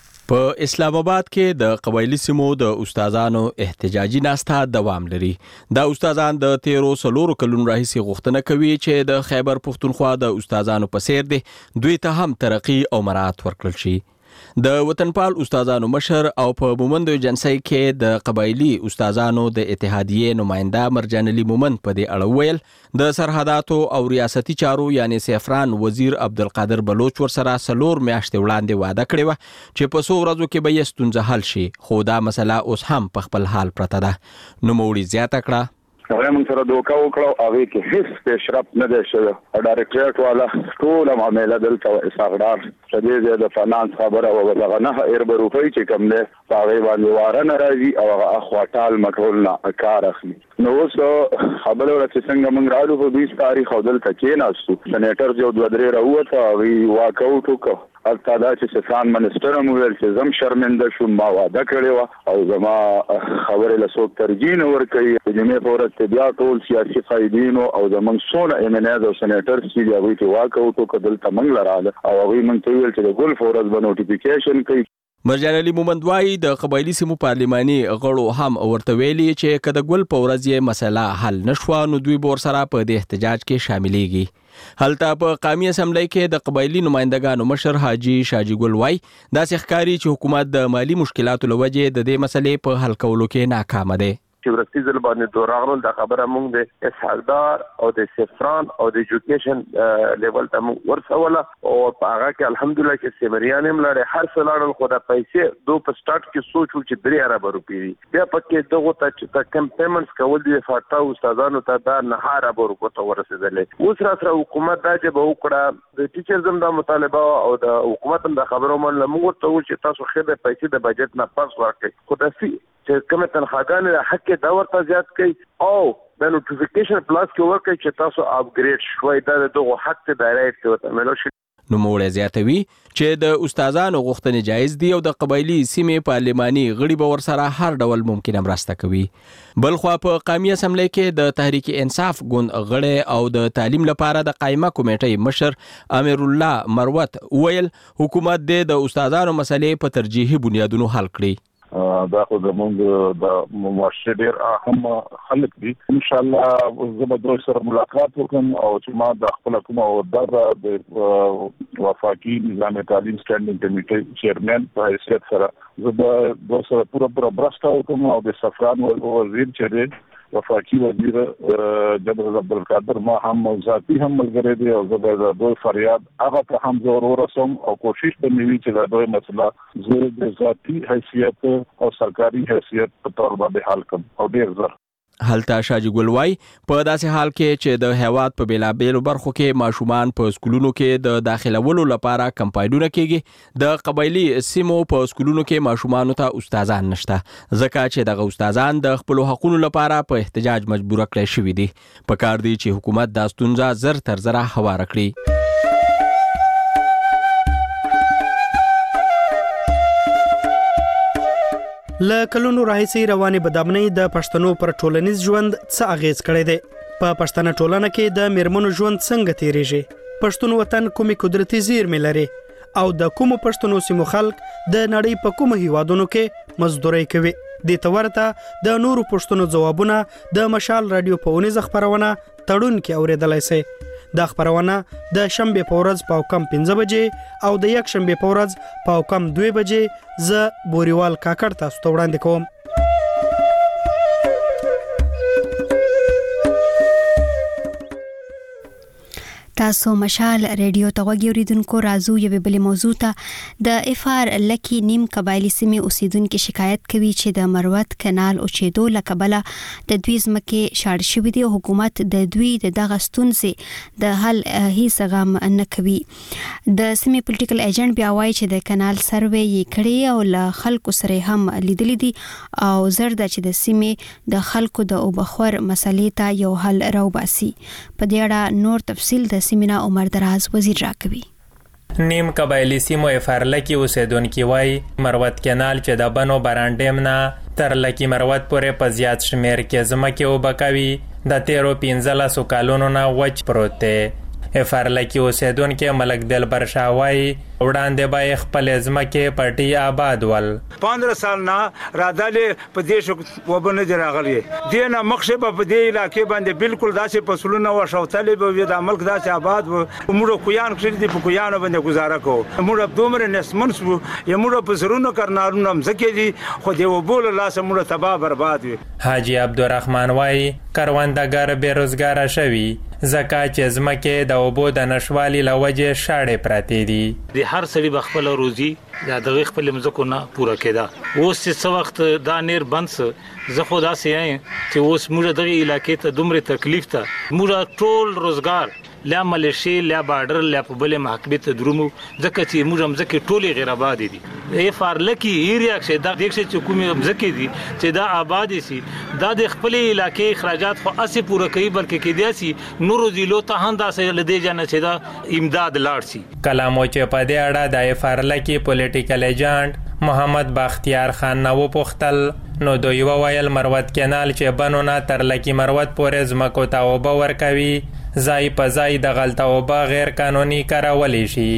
په اسلام آباد کې د قبایلی سیمو د استادانو احتجاجي ناسته دوام لري. دا استادان د تیرو سلورو کلونو راهیسې غوښتنه کوي چې د خیبر پختونخوا د استادانو په څیر دي دوی ته هم ترقی او مراعات ورکړل شي. د وطنپال استادانو مشر او په مومند ایجنسی کې د قبایلی استادانو د اتحادیه نماینده مرجان علي مومند په دې اړه ویل د سرحداتو او ریاستي چارو یعنی سیفران وزیر عبدالقادر بلوچ ور سره سلور میاشتې وړاندې وعده کړې و چې په څو ورځو کې به یې ستونزه حل شي، خو دا مسله اوس هم په خپل حال پرته ده. نوموړي زیاته کړه هغه موږ سره دوکه وکړو، هغه کې هیڅ پیشرفت نه دی شوی. ډایرکټریټ والا ټول معاملې دلته اساغدار شدید د فینانس خبره او دغه نه اربه روپۍ چې کوم دی هغه باندې واره نه راځي او هغه اخواټال مټول نه کار اخلي. نو اوس خبره ورته څنګه موږ راځو په بیس تاریخ او دلته کې ناسو سېنیټر جو دوه درې راوته هغه واکاوټ وکړ. البته دا چې سفران منسټر هم ویل چې زم شرمنده شوم، ما واده کړی و او زما خبرې له څوک ترجیح نه ورکوي. د جمعې په ورځ ته بیا ټول سیاسي قایدینو او زموږ څونه ایم او سېنیټر چې دي هغوی ته واکاوټ وکړ، دلته موږ لراله او هغوی موږ ته ویل چې د ګل په ورځ به نوټیفیکیشن کوي. مرجان علي مومند وايي د قبایلی سیمو پارلماني غړو هم ورته ویلي چې که د ګل په ورځ یې مسله حل نشوه نو دوی به ورسره په دې احتجاج کې شاملېږي. هلته په قومي اسمبلی کې د قبایلی نمائندګانو مشر حاجی شاجي ګل وای داسې ښکاري چې حکومت د مالی مشکلاتو له وجې د دې مسلې په حل کولو کې ناکامه دی. چې ورستي ځل باندې دوراغلو د خبره مونږ د اسحاقدار او د سفران او د ایجوکیشن لیول ته مونږ ورسوله او په هغه کې الحمدلله چې سیمریان هم لري هر څه لرل، خو د پیسې دو په سٹارټ کې سوچو چې درې ارب روپۍ دي. بیا پکې دغه ته چې کم پیمنټس کول دي فاټا استادانو ته دا نه ارب روپۍ ته ورسېدل. اوس را سره حکومت دا چې به وکړه د ټیچرز هم د مطالبه او د حکومت هم د خبرو من لمغه ته چې تاسو خېده پیسې د بجټ نه پاس ورکړئ، خو داسي چې کومه تنخواګانې د حق د ورته زیات کوي او د نوټیفیکیشن پلاس کې ورکړي چې تاسو اپګریډ شوي دا دغه حق ته ډایرکټ ورته ملو شي. نوموړی زیاتوي چې د استادانو غوښتنې جایز دي او د قبایلی سیمې پارلماني غړي به ورسره هر ډول ممکنه مرسته کوي. بلخوا په قومي اسمبلی کې د تحریک انصاف ګوند غړي او د تعلیم لپاره د قائمه کمیټې مشر امیر الله مروت ویل حکومت د استادانو مسلې په ترجیحي بنیادونو حل کړي. دا خو زموږ د معاشرې ډېر اهم خلک دي. ان شاء الله زه به دوی سره ملاقات وکړم او چې ما د خپل کومه عہده د وفاقي نظام تعلیم سټینډینګ کمیټې چیرمن په حیثیت سره زه به دوی سره پوره پوره مرسته وکړم او د سفران وزیر چې دی وفاقي وزیر جنرال عبدالقادر ما هم ذاتی هم ملګری دی او زه به د دوی فریاد هغه ته هم زور ورسوم او کوشش به مې وي چې د دوی مسله زه د ذاتی حیثیت او سرکاري حیثیت په تور باندې حل کړم او ډېر زر. هلته شاجي ګل وای په داسې حال کې چې د هیواد په بیلابیلو برخو کې ماشومان په سکولونو کې د داخلولو لپاره کمپاینونه کېږي د قبایلی سیمو په سکولونو کې ماشومانو ته استادان نشته ځکه چې دغه استادان د خپل حقوقو لپاره په احتجاج مجبور کړي شوی دي. په کار دی چې حکومت دا ستونزه زر تر زره هواره کړي. له کلونو راهیسې روانې بدامنۍ د پښتنو پر ټولنیز ژوند څه اغیز کړی دی؟ په پښتنه ټولنه کې د میرمنو ژوند څنګه تیریږي؟ پښتون وطن کومې قدرتي زیرمې لري او د کومو پښتنو سیمو خلک د نړۍ په کومو هیوادونو کې مزدوري کوي؟ دې ته ورته د نورو پښتنو ځوابونه د مشال رادیو په اونیزه خپرونه تړون کې اوریدلای شئ. دا خبرونه د شنبه په ورځ په کم پنځه بجې او د یک شنبه په ورځ په کم دوه بجې ز بوريوال کاکړ تاسو ته وړاندې کوم. تاسو مشال ریډیو ته غوږی اوریدونکو راځو یو بل موضوع ته. د افار لکی نیم قبایلی سیمې اوسیدونکو شکایت کوي چې د مروت کانال او چېدو لکبله د دوی ځمکې شاړ شوې دي او حکومت د دوی د دغه ستونزې د حل هیڅ غم نه کوي. د سیمې پولیټیکل ایجنټ بیا وایي چې د کانال سروې یې کړی او له خلکو سره هم لیدلې دي او زر د چې د سیمې د خلکو د اوبخور مسلې ته یو حل راوباسي. په دې اړه نور تفصیل د سیمینا عمر دراز وزیر راکوي. نیم قبایلی سیمو افارلکی اوسیدونکي وای مروت کانال چې د بنو برانډیم نه تر لکی مروت پورې په زیات شمیر کې ځمکې وبکوي د تیرو پنځلسو کالونو نه وچ پروت دی. افارلکی اوسیدونکي ملک دلبر شاه وای وړاندې به خپل ځمکې پټي آباد ول. پندرہ سال نه رادلې په دې شو وبنه دی راغلی دې نه مخشه په دې علاقې باندې بالکل داسې فصلونه و شوتلې به د ملک داسې آباد و موږ کویان کړی دی په کویانو باندې گزاره کو موږ دومره نسمنس وو یا موږ په زرونو کرنارونو مزکې دي خو دې وبول لاس موږ تباہ برباد وي. حاجی عبدالرحمن وای کروندګر بیروزګار شوی زکه چې ځمکې د اوبو د نشوالي لوجه شاړې پراته دي. هر سړي بخپل روزي یا دغه خپل مزکو نه پوره کېده. اوس څه وخت دا نیر بند څه زه خو داسې یم چې اوس موږ دغه علاقې ته دومره تکلیف ته موږ ټول روزګار لا ملیشي لا بارډر لا په بلې محکمې ته درومو ځکه چې موږ مزکې ټولې غیر آباد دي. ای فارلکی ایریا کې دا دیکھ چې کومې مزکې دي چې دا آباد سي دا د خپل علاقې اخراجات خو اسی پوره کوي بلکې کې دي سي نورو ضلعو ته هم داسې لدی جن چې دا امداد لاړ سي. کلامو چې په دې اړه د فارلکی پولیټیکل ایجنټ محمد بختیار خان نو پختل نو دوی وویل مروت کانال چې بنو نه تر لکی مروت پورې ځمکو ته اوبه ورکوي ځای په ځای د غلطه اوبه غیر قانوني کارولی شي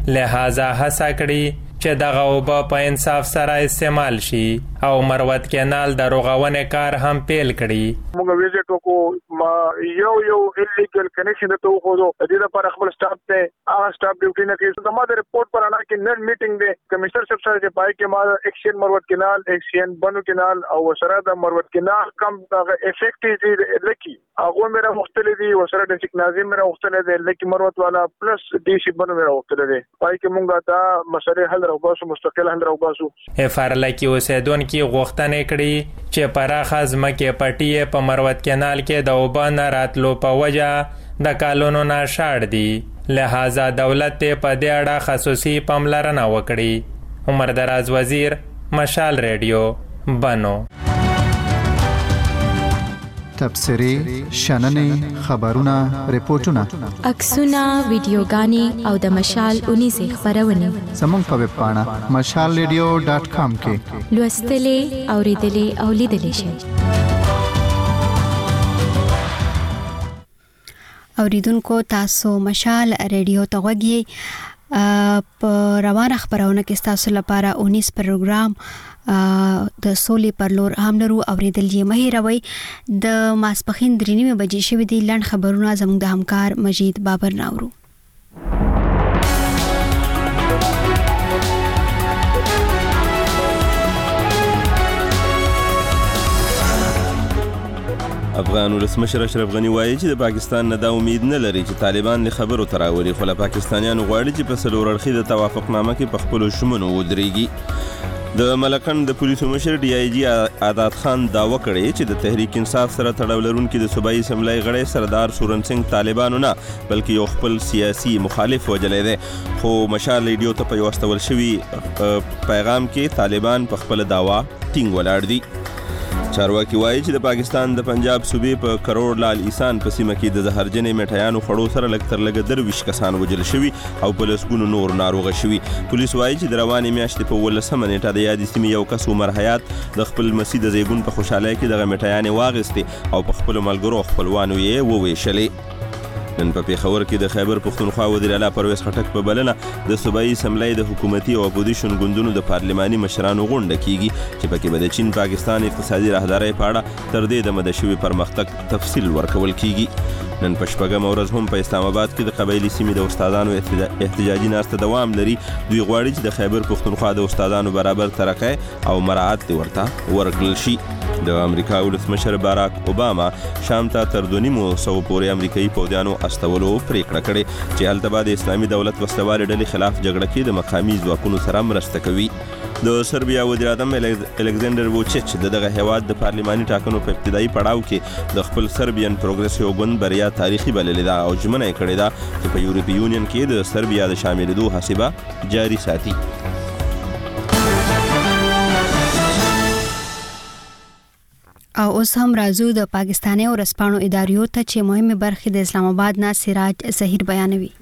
لہذا هڅه کړي چې دغه اوبه په انصاف سره استعمال شي او مروت کانال د رغونې کار هم پیل کړي. موږ ویزټ وکړو ما یو یو الیګل کنیکشن ته خو د دې لپاره خپل سټاف ته هغه سټاف ډیوټي نه کوي. زما د ریپورت پر انا کې نن میټینګ دی کمشنر صاحب سره چې پای کې ما ایکشن مروت کانال ایکشن بنو کانال او سره د مروت کانال کم دغه افیکټ دی لکی هغه مې مختلف دي وسره د ټیک ناظم مې مختلف دی لکی مروت والا پلس ډي سی بنو مې مختلف دی. پای کې موږ دا مسله حل راوباسو مستقل حل راوباسو. افارلکی اوسیدونکو غوښتنه کړي چې پراخه ځمکې پټي په مروت کانال کې د اوبو نه راتلو په وجه د کالونو نه شاړ دي لہذا دولت ته په دې اړه خصوصي پاملرنه وکړي. عمر دراز وزیر مشال ریډیو بنو. تبصرې شننې خبرونه ریپورتونه عکسونه ویډیوګانې او د مشال اونیزې خبرونه زموږ په ویب پاڼه مشال ریډیو ډاټ کام کې لوستلې اوریدلې او لیدلې شئ. اوریدونکو تاسو مشال ریډیو ته وګورئ. په روانه خبرونه کې تاسو لپاره اونیس پروګرام د سولې پر لور هم لرو. اوریدل یې مه هېروئ. د ماسپښین درې نیمې بجې شوي دي. لنډ خبرونه زموږ د همکار مجید بابر ناورو. افغان ولسمشر اشرف غنی وایي چې د پاکستان نه دا امید نه لري چې طالبان له خبرو تراولي، خو له پاکستانیانو غواړي چې په څلور اړخیزه توافقنامه کې په خپلو شمنو ودرېږي. د ملکند د پولیسو مشر ډي آی جي عادات خان دعوه کړې چې د تحریک انصاف سره تړاو لرونکي د صوبایي اسمبلی غړی سردار سورن سنگ طالبانو نه بلکې یو خپل سیاسي مخالف وجلی دی. خو مشال ریډیو ته په یو استول شوي پیغام کې طالبان په خپله دعوه ټینګ ولاړ دي. چارواکي وایي چې د پاکستان د پنجاب صوبې په کروڑ لال ایسان په سیمه کې د زهرجنې میټایانو خړو سره لږ تر لږه درویشت کسان وژل شوي او په لسګونو نور ناروغه شوي. پولیس وایي چې د روانې میاشتې په اوولسمه نیټه د یادې سیمې یو کس عمر حیات د خپل مسي د زیږون په خوشحالۍ کې دغه میټایانې واغېستې او په خپلو ملګرو خپلوانو یې وویشلې. نن په پېښور کې د خیبر پښتونخوا وزیر اعلی پرویز خټک په بلنه د صوبایي اسمبلی د حکومتي او اپوزیشن ګوندونو د پارلماني مشرانو غونډه کیږي چې پکې به د چین پاکستان اقتصادي راهدارۍ په اړه تر دې دمه د شوي پرمختګ تفصیل ورکول کیږي. نن په شپږمه ورځ هم په اسلام آباد کې د قبایلي سیمې د استادانو احتجاجي ناسته دوام لري. دوی غواړي چې د خیبر پښتونخوا د استادانو برابر ترقی او مراعات دې ورته ورکړل شي. د امریکا ولسمشر باراک اوباما شام ته تر دوه نیمو سوو پورې امریکایي پوځیانو استولو پریکړه کړې چې هلته به د اسلامي دولت وسلوالې ډلې خلاف جګړه کې د مقامي ځواکونو سره مرسته کوي. د سربیا وزیر اعظم الکساندر ووچیچ د دغه هیواد د پارلماني ټاکنو په ابتدایي پړاو کې د خپل سربیان پروګرسیو ګوند بریا تاریخي بللې ده او ژمنه یې کړې ده چې په یورپي یونین کې د سربیا د شاملېدو هڅې به جاري ساتي. او اوس هم راځو د پاکستاني ورځپاڼو اداریو ته چې مهمه برخه د اسلام آباد نه سراج ظهیر بیانوي.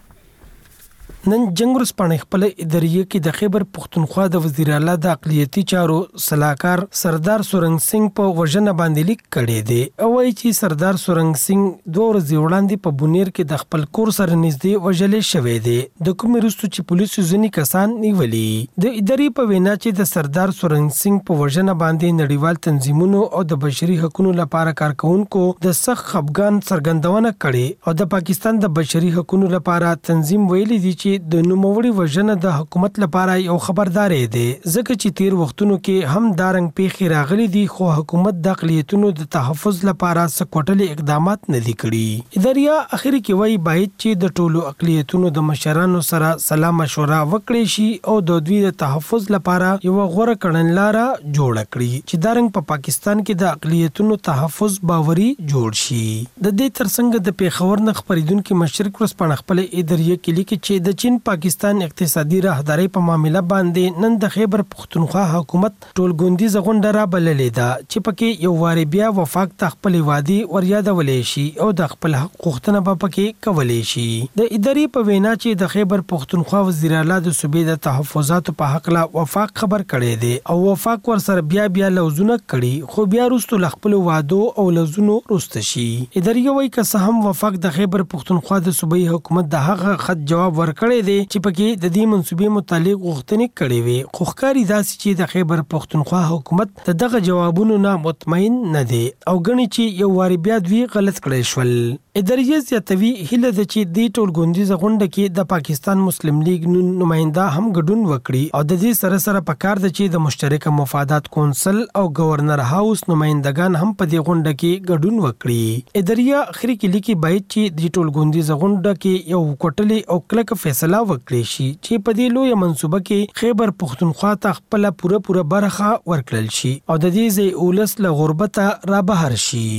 نن جنگ ورځپاڼه خپل اداریه کې د خیبر پښتونخوا د وزیر اعلی د اقلیتي چارو صلاحکار سردار سورنګ سنگ په وژنه باندې لیک کړی دی. او وايي چې سردار سورنګ سنگ دوه ورځې وړاندې په بونیر کې د خپل کور سره نږدې وژلې شوی دی. د کوم وروسته چې پولیسو ځینې کسان نیولي. د ادارې په وینا چې د سردار سورنګ سنگ په وژنه باندې نړیوال تنظیمونو او د بشري حقوقو لپاره کارکونکو د سخت خفګان څرګندونه کړې او د پاکستان د بشري حقوقو لپاره تنظیم ویلي دی چې د نوموړي وژنه د حکومت لپاره یو خبرداري دی ځکه چې تیر وختونو کې هم دارنګ پیښې راغلي دي خو حکومت د اقلیتونو د تحفظ لپاره سکوټلي اقدامات نه دي کړي. اداریا اخر کې وایي باید چې د ټولو اقلیتونو د مشرانو سره سلا مشوره وکړي شي او د دوی د تحفظ لپاره یو غوړه کړنلاره جوړ کړي چې دارنګ په پاکستان کې د اقلیتونو تحفظ باوري جوړ شي. د دې ترڅنګ د پیښور نه خبرېدونکو مشرق ورځپاڼه خپل اداریا کې لیکي چې د چین پاکستان اقتصادي راهدارۍ په معاملې باندې نن د خیبر پښتونخوا حکومت ټولګوندیز غونډه را بللې ده چې پکې یو واری بیا وفاق ته خپل وادي وريادولې شي او د خپل حق غوښتنه به پکې کولې شي. د ادارې په وینا چې د خیبر پښتونخوا وزیر اعلی د صوبې د تحفظاتو په حق لا وفاق خبر کړي دي او وفاق ور سره بیا بیا لوزونه کړي خو بیا وروسته خپل وادو او لوزونو رسته شي. ادارې وایي که څه هم وفاق د خیبر پښتونخوا د صوبې حکومت د هغه خط جواب ورکړي دي چې پکې د دې منسوبې متعلق غوښتنې کړې وي خو ښکاري داسې چې د خیبر پښتونخوا حکومت دغه جوابونو نه مطمئن نه دی او ګڼي چې یو واری بیا دوی غلط کړی شول. ادارې زیاتوي هیله ده چې د ټولګوندیزه غونډه کې د پاکستان مسلم لیگ نماینده هم ګډون وکړي او د دې سره سره پکار ده چې د مشترکه مفادات کونسل او گورنر هاوس نمائندگان هم په دې غونډه کې ګډون وکړي. اداریا اخري کې لیکي باید چې د ټولګوندیزه غونډه کې یو کوټلې او کلک فیصله وکړي شي چې په دې لوی منصوبه کې خیبر پښتونخوا ته خپل پوره پوره برخه ورکړل شي او د دې ځای اولس له غربته را بهر شي.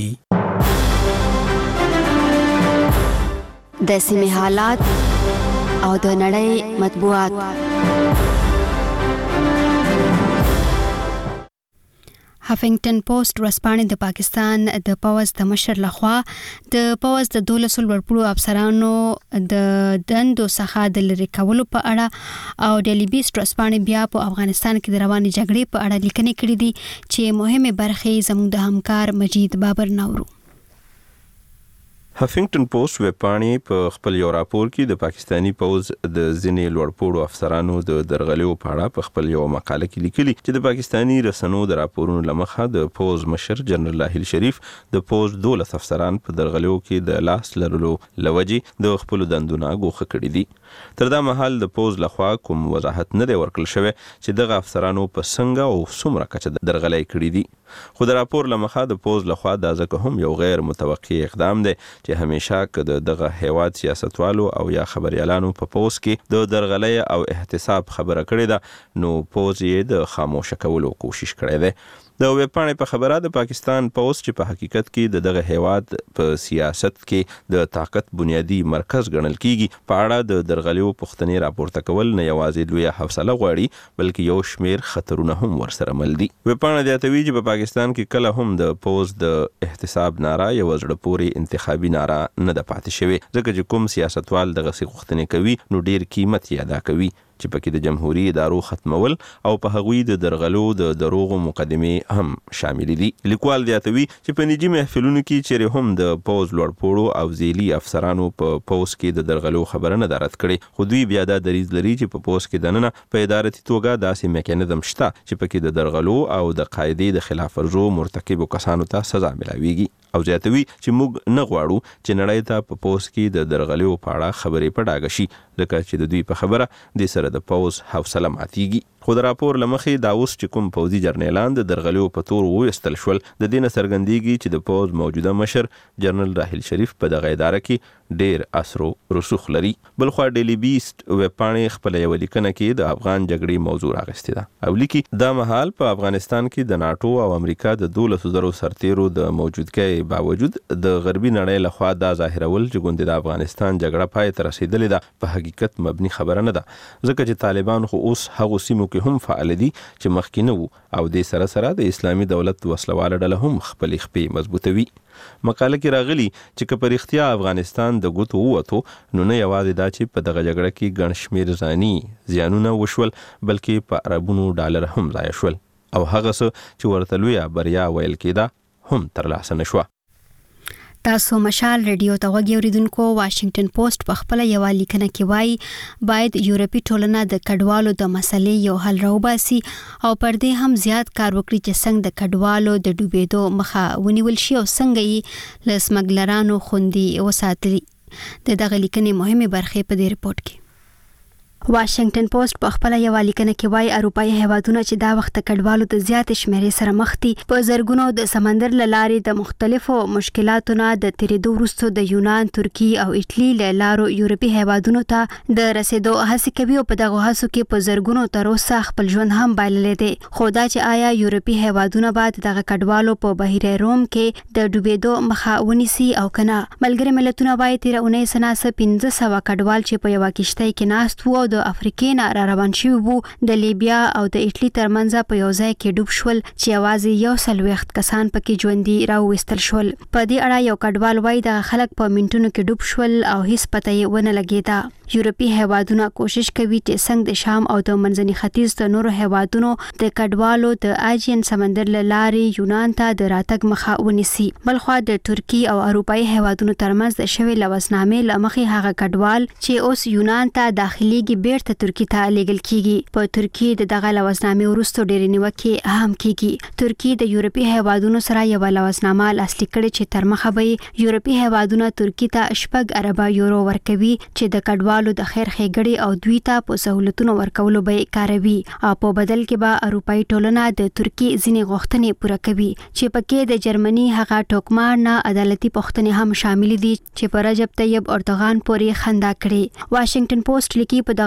د سیمې حالات او د نړۍ مطبوعات. هافنګټن پوسټ ورسپانې د پاکستان د پوز د مشر لخوا د پوز د دولس ورپړو افسرانو د دندو څخه د لری کولو په اړه او ډیلی بیست ورسپانې بیا په افغانستان کې د روانې جګړې په اړه لیکنې کړې دي چې مهمه برخه زموږ د همکار مجید بابر نورو. هافنګټن پوسټ ویبپاڼې په خپل یو راپور کې د پاکستانی پوز د ځینې لوړپوړو افسرانو د درغلیو په اړه په خپل یو مقاله کې لیکلي چې د پاکستانی رسنیو د راپورونو لمخه د پوز مشر جنرال راحیل شریف د پوز دولس افسران په درغلیو کې د لاس لرلو لوجې د خپل دندونه ګوښه کړي دي. تر دا مهال د پوز لخوا کوم وضاحت نه دی ورکړل شوی چې دغه افسرانو په څنګه او څومره کچه درغلي کړي دي. خو د راپور لمخه د پوز لخوا دا ځکه هم یو غیر متوقع اقدام دی چې همیشه که دغه هیواد سیاستوالو او یا خبريالانو په پوز کې د درغلي او احتساب خبره کړې ده نو پوز یې د خاموش کولو کوشش کړی دی. د ویبپاڼې په خبره د پاکستان پوز چې په حقیقت کې د دغه هیواد په سیاست کې د طاقت بنیادی مرکز ګڼل کیږي په اړه د درغلیو پښتنې راپورته کول نه یوازې لوی حوصله غواړي بلکې یو شمیر خطرونه هم ورسره مل دي. ویبپاڼه زیاتوي چې په پاکستان کې کله هم د پوز د احتساب ناره یو زړه پوري انتخابي ناره نه ده پاتې شوی ځکه چې کوم سیاستوال دغه څه غوښتنې کوي نو ډیر قیمت یې ادا کوي چې پکې د جمهوریت ادارو ختمول او په هغوی د درغلو د دروغو مقدمه هم شامل دي. لیکوال زیاتوي چې په نجی محفلونو کې چیرې هم د پوز لوړپوړو او ذیلی افسرانو په پوز کې د درغلو خبره نه درت کړي خو دوی بیا د دریز لري چې په پوز کې دننه په ادارتي توګه داسې میکانیزم شته چې پکې د درغلو او د قاعده د خلاف ورزو مرتکبو کسانو ته سزا ملاويږي. او زیاتوي چې موږ نه غواړو چې نړۍ ته په پوز کې د درغلیو په اړه خبرې په ډاګه شي ځکه چې د دوی په خبره د سره د پوز حوصله ماتيږي. خو د راپور لمخې دا اوس چې کوم پوزي جرنیلان د درغلیو په تور وېستل شول د دې نه څرګندېږي چې د پوز موجوده مشر جنرال راحیل شریف په دغه اداره کې ډیر اثرو رسوخ لري. بلخو ډیلی بیست ویبپاڼې خپل یو لیکنه کې د افغان جګړې موضوع راغستې ده او لیکي دا مهال په افغانستان کې د ناتو او امریکا د دولس زرو سرتیرو د موجودګۍ باوجود د غربي نړۍ لخوا دا ظاهرول چې ګوند د افغانستان جګړه پای ته رسیدلې ده په حقیقت مبني خبره نه ده ځکه چې طالبان خو اوس هغه سیمو کې هم فعال دي چې مخکې نه وو او د سره سره د اسلامي دولت وسلواله ډله هم خپل خپې مضبوطوي. مقاله کې راغلي چې که په اړتیا افغانستان د ګوتو ووتو نو نه یوازې دا چې په دغه جګړه کې ګڼ شمیر ځاني زیانونه وشول بلکې په اربونو ډالر هم ضایع شول او هغه څه چې ورته لویه بریا ویل کېده هم ترلاسه نشوه. تاسو مشال ریډیو ته غوږی اوریدونکو واشنگټن پوسټ په خپل یو لیکنه کې وایي باید یورپی ټولنه د کډوالو د مسلې یو حل راوباسي او پر دې هم زیات کار وکړي چې څنګه د کډوالو د ډوبېدو مخه ونیول شي او څنګه یې له سمګلرانو خوندي وساتي. د دغه لیکنې مهمه برخه په دې رپورت کې واشنگټن پوسټ په خپل یو لیکنه کې وایي اروپאי هیوادونه چې دا وخت کډوالو د زیات شمیرې سره مخ دي په زرګونو د سمندر لارې د مختلفو مشکلاتو نه د تیریدو وروسته د یونان، ترکی او ایټلی له لارو یورپي هیوادونو ته د رسیدو هڅه کوي او په دغه هڅو کې په زرګونو تر اوسه خپل ژوند هم بایللې دي. خو دا چې آیا یورپي هیوادونه بعد دغه کډوالو په بهیر روم کې د ډوبېدو مخه ونیسي او کنه. ملګری ملتونه وایي تیر اونۍ سناسه پنځه سوه کډوال چې په یو کشتۍ کې ناست وو د افریقې نه را روان شوي وو د لیبیا او د ایټلی ترمنځ په یو ځای کې ډوب شول چې یوازې یو څلوېښت کسان پکې ژوندي راوویستل شول. په دې اړه یو کډوال وایي دغه خلک په منټونو کې ډوب شول او هیڅ پته یې ونه لګېده. یورپي هیوادونه کوشش کوي چې څنګه د شام او د منځني ختیځ د نورو هیوادونو د کډوالو د اجین سمندر له لارې یونان ته د راتګ مخه ونیسي. بلخوا د ترکی او اروپאי هیوادونو ترمنځ د شوی لوسنامې له مخې هغه کډوال چې اوس یونان ته داخليږي بیرته ترکی ته لیږل کیږي. په ترکی د دغه لوسنامې وروسته ډېرې نیوکې هم کیږي. ترکی د یورپي هیوادونو سره یو لوسنامه لاسلیک کړې چې تر مخه به یورپي هیوادونه ترکی ته شپږ اربه یورو ورکوي چې د کډوالو د خیر ښېګړې او دوی ته په سہولتونو ورکولو به کاروي او په بدل کې به اروپאי ټولنه د ترکی ځینې غوښتنې پوره کوي چې پکې د جرمني هغه ټوکمار نه عدالتي پوښتنې هم شامل دي چې په رجب طیب اردوغان پورې خندا کړې. واشنگټن پوسټ لیکي په دغه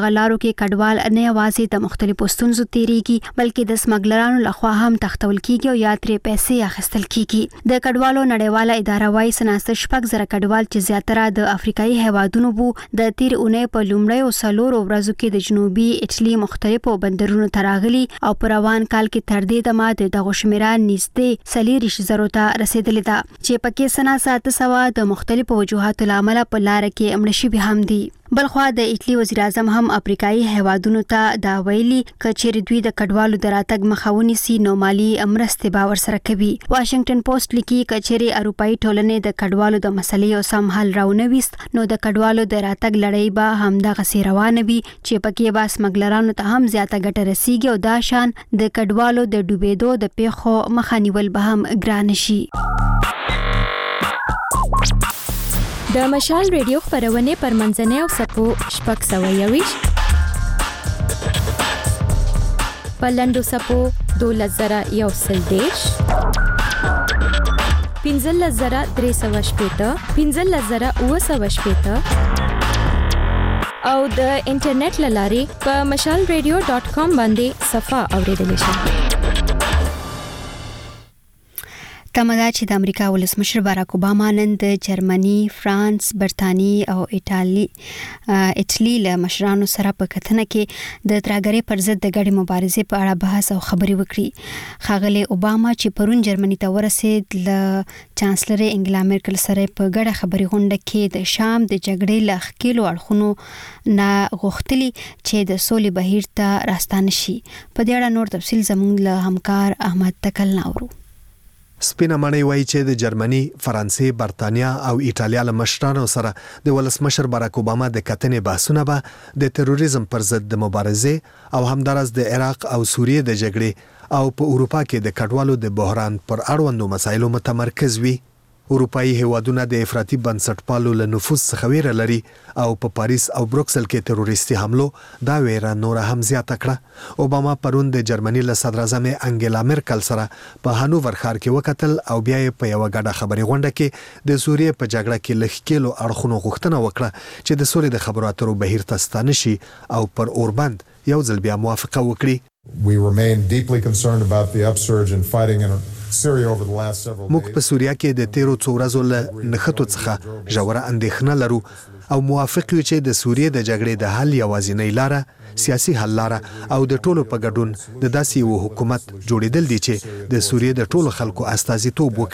دغه لارو کې کډوال نه یوازې د مختلفو ستونزو تیریږي بلکې د سمګلرانو لخوا هم تختول کیږي او یا ترې پیسې اخیستل کیږي د کډوالو نړیواله اداره وايي سناسته شپږ زره کډوال چې زیاتره د افریقایي هیوادونو وو د تیر اونۍ په لومړیو څلورو ورځو کې د جنوبي اټلی مختلفو بندرونو ته راغلي او په روان کال کې تر دې دمه د دغه شمیره نږدې څلوېښت زرو ته رسیدلې ده چې پکې سنا ساته سوا د مختلفو وجوهاتو له امله په لار کې مړه شوي هم دي. بلخوا د اټلی وزیر اعظم هم افریقایي هیوادونو ته دا ویلي کچېر دوی د کډوالو د راتګ مخه ونیسي نو مالی مرستې به ورسره کوي. واشنگټن پوسټ لیکي کچېر اروپایي ټولنې د کډوالو د مسلې او سم حل راونويست نو د کډوالو د راتګ لړۍ به همدغه روانه وي چې پکې به سمګلرانو ته هم زیاته ګټه رسیږي او دا شان د کډوالو د ډوبېدو د پیښو مخه نیول به هم ګران شي. د مشال ریډیو خبرونه پر منځنۍ او سپو شپږ سوه یویش پلندو سپو دولس زره یو سل دیش پنځلس زره درې سوه شپېته پنځلس زره اووه سوه شپېته او د انټرنیټ له لارې په مشال ریډیو ډاټ کام باندې صفحه اوریدلی شئ. تمدا چې د امریکا ولسمشر باراک اوباما نن د جرمني، فرانس، برتانیې او ایټالي اټلی له مشرانو سره په کتنه کې د ترهګرۍ پر ضد د ګډې مبارزې په اړه بحث او خبرې وکړي. ښاغلی اوباما چې پرون جرمني ته ورسېد له چانسلر انګلا میرکل سره په ګډه خبري غونډه کې د شام د جګړې له ښکېلو اړخونو نه غوښتلي چې د سولې بهیر ته راستانه شي. په دې اړه نور تفصیل زموږ له همکار احمد تکل ناورو. سپینه مړی وایي چې د جرمني، فرانسې، برتانیا او ایټالیا له مشرانو سره د ولسمشر باراک اوباما د کتنې بحثونه به د تروریزم پر ضد د مبارزې او همدارس د عراق او سوریې د جګړې او په اروپا کې د کډوالو د بحران پر اړوندو مسایلو متمرکز وي. اروپایي هیوادونه د افراطي بنسټپالو له نفوذ څخه ویره لري او په پاریس او بروکسل کې تروریستي حملو دا ویره نور هم زیاته کړه. اوباما پرون د جرمني له صدر اعظم انګلا میرکل سره په هانوور ښار کې وکتل او بیا یې په یو غاډه خبري غونډه کې د سوریې په جګړه کې لښکېلو اړخونو غوښتنه وکړه چې د سولې د خبرو اترو بهیر ته ستانه شي او پر اوربند یو ځل بیا موافقه وکړي. We remain deeply concerned about the upsurge in fighting in Syria over the last several days. موږ په سوریا کې د تیرو څو ورځو له نښتو څخه ژوره اندېښنه لرو او موافق یو چې د سوریې د جګړې د حل یوازینۍ لاره سیاسي حل لاره او د ټولو په ګډون د داسې یو حکومت جوړېدل دي چې د سوریې د ټولو خلکو استازیتوب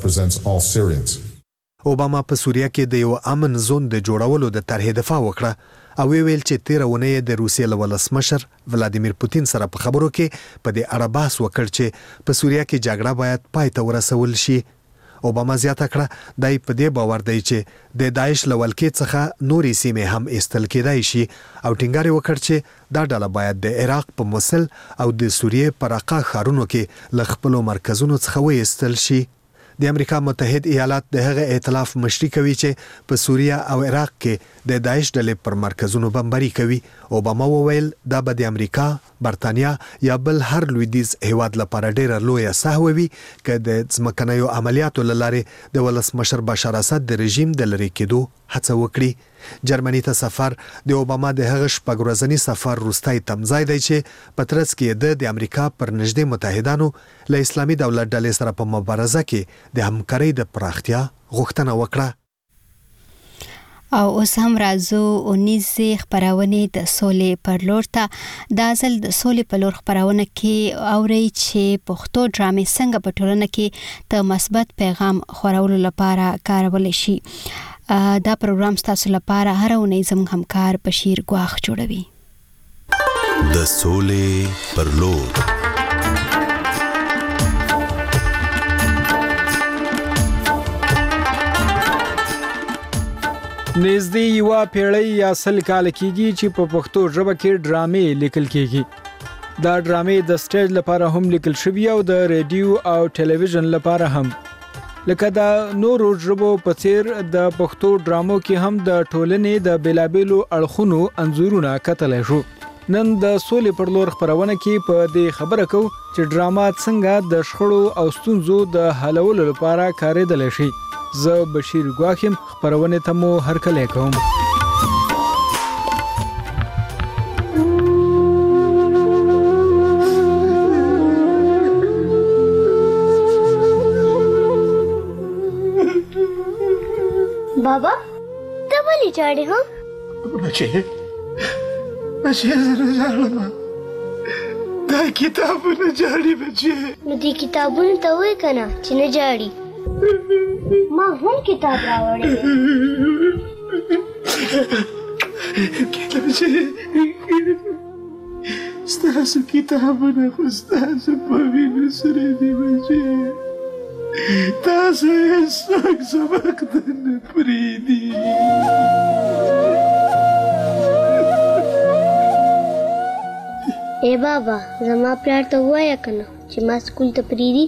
وکړي. اوباما په سوریه کې د یو امن زون د جوړولو د طرحې دفاع وکړه او ویل چې تیر اونۍ د روسیې له ولسمشر ولادیمیر پوتین سره په خبرو کې په دې اړه بحث وکړ چې په سوریه کې جګړه باید پای ته ورسول شي. اوباما زیاته کړه دای په دې باور دی چې د داعش له ولکې څخه نورې سیمې هم ایستل کېدای شي او ټینګار وکړ چې دا ډله باید د عراق په موصل او د سوریې په راقه ښارونو کې له خپلو مرکزونو څخه وایستل شي. د امریکا متحد ایالات د هغه ائتلاف مشري کوي چې په سوریه او عراق کې د داعش ډلې پر مرکزونو بمباري کوي. اوباما وویل دا به د امریکا، برتانیا یا بل هر لویدیځ هیواد لپاره ډیره لویه سهوه وي که د ځمکنیو عملیاتو له لارې د ولسمشر بشار اسد د رژیم د لرې کېدو هڅه وکړي. جرمني ته سفر د اوباما د هغه شپږ ورځني سفر وروستی تمځای دی چې په ترڅ کې د امریکا پر نږدې متحدانو له اسلامي دولت ډلې سره په مبارزه کې د همکارۍ د پراختیا غوښتنه وکړه. او اوس هم راځو اونیزې خبرونه د سولې پر لور ته د ازل د سولې په لور خبرونه کې اوري چې پښتو ډرامې څنګه په ټولنه کې د مثبت پیغام خورولو لپاره کارول شي. دا پروګرام ستاسو لپاره هر اونۍ زموږ همکار بشیر ګواخ جوړوي. د سولې پر لور نږدې یوه پیړۍ یا سل کال کېږي چې په پښتو ژبه کې ډرامې لیکل کېږي. دا ډرامې د سټیج لپاره هم لیکل شوي او د ریډیو او ټلویزیون لپاره هم. لکه د نورو ژبو په څیر د پښتو ډرامو کې هم د ټولنې د بیلابیلو اړخونو انځورونه کتلی شو. نن د سولې پر لور خبرونه کې په دې خبره کو چې ډراما څنګه د شخړو او ستونزو د حلولو لپاره کارېدلی شي. زه بشیر ګواخم خبرونه ته مو هرکلی کوم. بابا ته ولې ژاړې ها؟ بچې بچې زه نه ژاړم، دا کتابونه ژاړي بچې. نو دې کتابونو ته وایې که نه چې نه ژاړي. ما هم کتاب راوړی دی. بچې ستاسو کتابونه خو ستاسو په وینو سره دي بچې، تاسو یې څوک سبق ته نه پرېږدي. ای بابا زما پلار ته ووایه که نه چې ما سکول ته پرېږدي.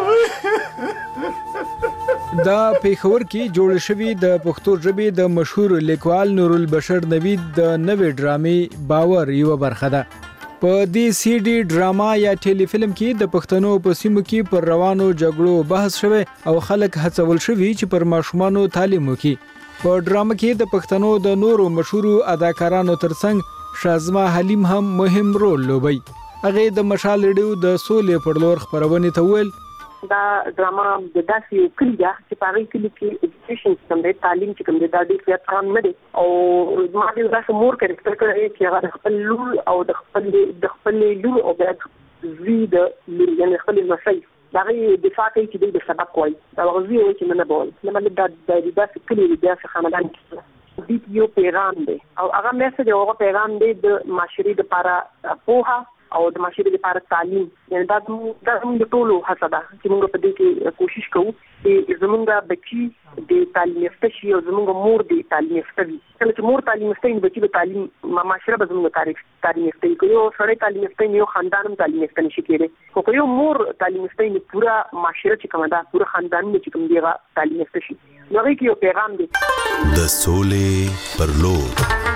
دا پیښور کې جوړ شوی د پښتو ژبې د مشهور لیکوال نور البشر نوید د نوې ډرامې باور یو برخه ده. په دې سی ډي ډراما یا ټيلي فلم کې د پښتنو په سیمو کې پر روانو جګړو بحث شوی او خلک هڅول شوي چې پر ماشومانو تعلیم وکړي. په ډراما کې د پښتنو د نورو مشهورو اداکارانو ترڅنګ شازما حلیم هم مهم رول لوبي. هغه د مشال ریډیو د سولې پر لور خبرونه ته ویل دا ډراما د داسې کلی ده چې په هغې کلي کې ایجوکیشن سیستم دی، تعلیم چې کوم دی دا ډېر زیات عام نه دی. او ما ډېر داسې مور کرکټر کړی چې هغه د خپل لور او د خپل د خپلې لور او بیا زوی د لور یعنې خپلې لمسۍ د هغې دفاع کوي چې دوی د سبق وایي. د هغه زوی وایي چې نه نه به وایي. نه مطلب دا د داسې کلي د داسې خاندان کې دې یو پیغام دی او هغه میسج او هغه پیغام دی د معاشرې دپاره پوهه او د معاشرې لپاره تعلیم. یعنې دا دا زموږ د ټولو هڅه ده چې موږ په دې کې کوشش کوو چې زموږ بچي د تعلیم یافته شي او زموږ مور د تعلیم یافته وي. کله چې مور تعلیم یافته وي بچي به تعلیم معاشره به زموږ تعلیم یافته وي. که یو سړی تعلیم یافته وي یو خاندان هم تعلیم یافته نشي کېدی. خو که یو مور تعلیم یافته وي پوره معاشره چې کومه ده پوره خاندانونه چې کوم دی هغه تعلیم یافته شي. نو هغې کې یو پیغام دی د سولې پر لور.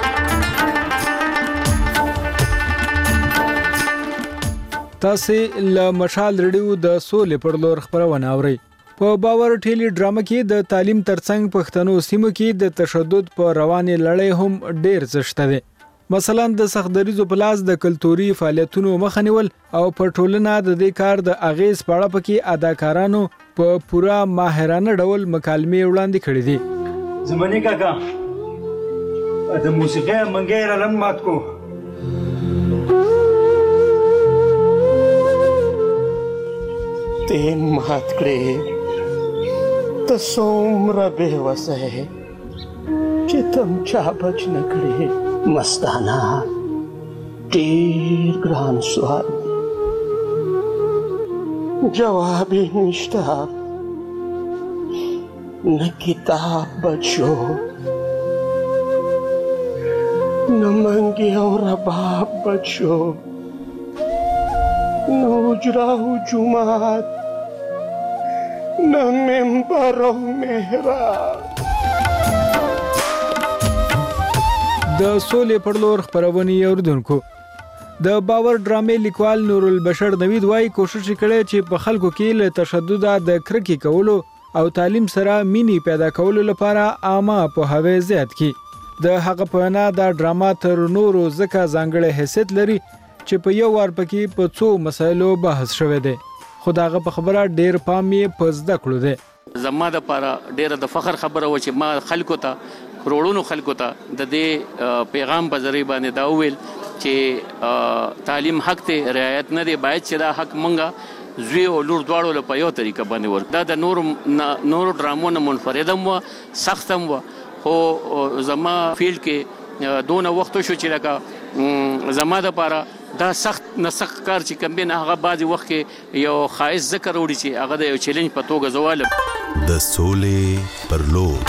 تاسو له مشال ریډیو د سولې پر لور خبرونه اورئ. په باور ټيلي ډراما کې د تعلیم ترڅنګ پښتنو سیمو کې د تشدد په روانې لړۍ هم ډېر زشته ده. مثلا د سختدریزو پلاس د کلتوري فعالیتونو مخنیول او په ټولنه د دې کار د اغیز پاړه پکې اداکارانو په پورا ماهرانه ډول مکالمې وړاندې کړې دي. زمانی کاکا د موسیقي منګې را لم مات کو ته مات کړې ته څومره بې وسه چې تم چا بچ نه کړې. مستانه ډېر ګران سوال جواب یې نشته. نه کتاب بچو نه منګي او رباب بچو نه حجره او جومات نه منبر او محراب. د سولې پر لور خبرونه اوریدونکو د باور ډرامې لیکوال نور البشر نوید وايي کوشش کړي چې په خلکو کې له تشدد د کرکې کولو او تعلیم سره مینی پیدا کولو لپاره عامه پوهاوی زیات کړي. د هغه په وینا دا ډراما تر نورو ځکه ځانګړی حیثیت لري چې په یو وار پکې په څو مسایلو بحث شوی دی. خو داغه په خبره ډیر پام یې په زده کړو دی. زما د لپاره ډیره د فخر خبره و چې ما خلکو ته کروڑونو خلکو ته د دې پیغام په ذریعہ باندې دا ویل چې تعلیم حق ته رعایت نه دی باید چې دا حق مونږه زوی او لور دواړو له په یو طریقه باندې ورک. دا د نور نور ډرامو نه منفردم و سختم و خو زما فیلډ کې دونه وخت شو چې لکه زما د لپاره دا سخت نسخ کار چې کم بین هغه بعضی وخت کې یو خاص ذکر وړي چې هغه د یو چیلنج په توګه زوالم. د سولې پر لور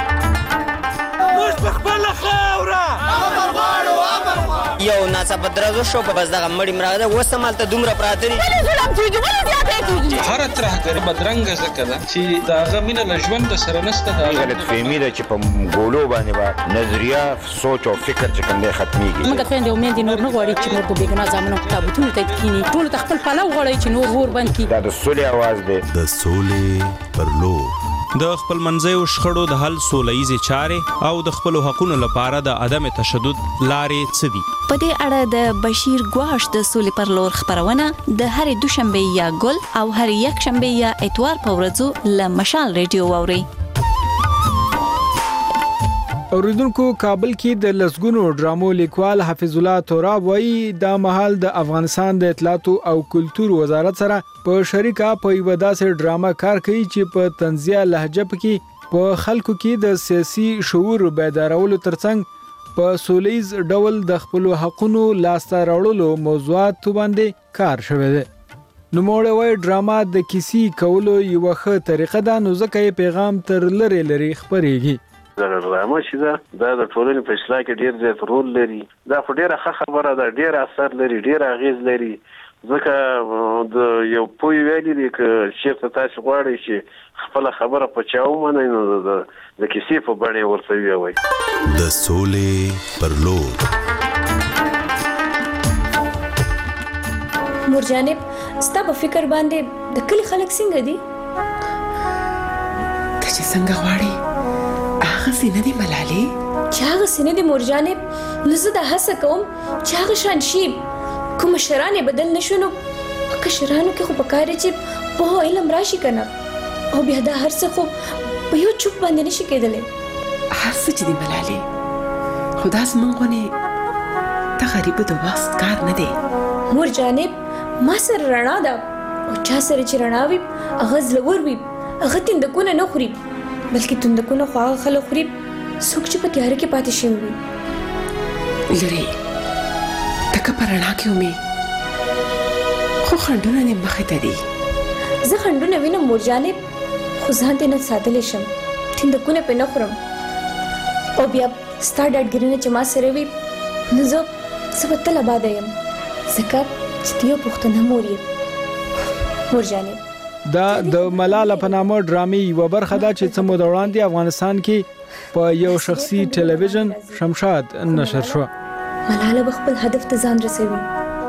خپل خاوره امر غواړو امر غواړو یو ناڅاپه درزو شو په بس دغه مړی مرغه اوس مالته دومره پراته دي ولې ظلم کیږي ولې زیاته کیږي هر طرح کې بدرنګ ځکه ده چې داغه مینه له ژوند سره نشته. دا غلط فهمي ده چې په ګولو باندې با نظریه سوچ او فکر چې کوم دی ختميږي. موږ خويندې امید نور نه غواړي چې نور په بیګناه ځامنو کتابونه ته کینی ټول خپل پلو غواړي چې نور ور باندې کی. دا د سولې आवाज دی. د سولې پر لور د خپل منځیو شخړو د حل سولهییزې چارې او د خپل حقوقو لپاره د عدم تشدد لارې څه دي. په دې اړه د بشیر ګواش د سولې پر لور خبرونه د هرې دوشنبه یا ګل او هر یک شنبه یا اتوار په ورځو له مشال ریډیو واوري. اوریدونکو کابل کې د لسګونو ډرامو لیکوال حافظ الله تراب وایي دا مهال د افغانستان د اطلاعات او کلتور وزارت سره په شریکه په یو داسې ډرامه کار کوي چې په طنزیه لهجه کې په خلکو کې د سیاسي شعور بیدارولو ترڅنګ په سولیز ډول د خپل حقونو لاسته راوړلو موضوعات باندې کار شوی دی. نو موږ وایي ډرامه د کیسې کولو یو ښه طریقه ده، نو ځکه پیغام تر لری لری خبرېږي. دا ډرامه چې ده دا د ټولنې په اصلاح کې ډېر زیات رول لري. دا خو ډېره ښه خبره ده، ډېر اثر لري، ډېر اغېز لري. ځکه د یو پوی ویلي دی که چېرته تاسې غواړئ چې خپله خبره په چا ومنئ نو د کیسې په بڼه یې ورته ووایئ. د سولې پر لور مور جانب ستا په فکر باندې د کلي خلک څنګه دي؟ ته چې څنګه غواړې هغسې نه دي ملالې؟ چې هغسې نه دي مور جانب، نو زه دا هڅه کوم چې هغه شان شي. که مشران یې بدل نه شو نو په کشرانو کې خو پکار دی چې پوهه علم راشي که نه، او بیا دا هر څه خو په یو چوپ باندې نشي کېدلی. هر څه چې دي ملالې، خو دا زموږ غونې د غریبو د وخت کار نه دی. مور جانب ما سره رڼا ده، او چا سره چې رڼا وي هغه زړور وي، هغه تندکونه نه خوري، بلکې تندکونه خو هغه خلک خوري څوک چې په تیاره کې پاتې شوي وي. لرې تکه په رڼا کې ومې، خو خنډونه دې مخې ته دي. زه خنډونه وینم مور جانب، خو ځان دې نه ساتلی شم، تندکونه پرې نه خورم. او بیا ستا ډاډګیرنه چې ما سره وي نو زه زه به تل اباده یم، ځکه چې ته یو پښتنه مور یې مور جانب. دا د ملاله په نامه ډرامې یوه برخه ده چې څه موده وړاندې افغانستان کې په یو شخصي ټلویزیون شمشاد نشر شوه. ملاله به خپل هدف ته ځان رسوي.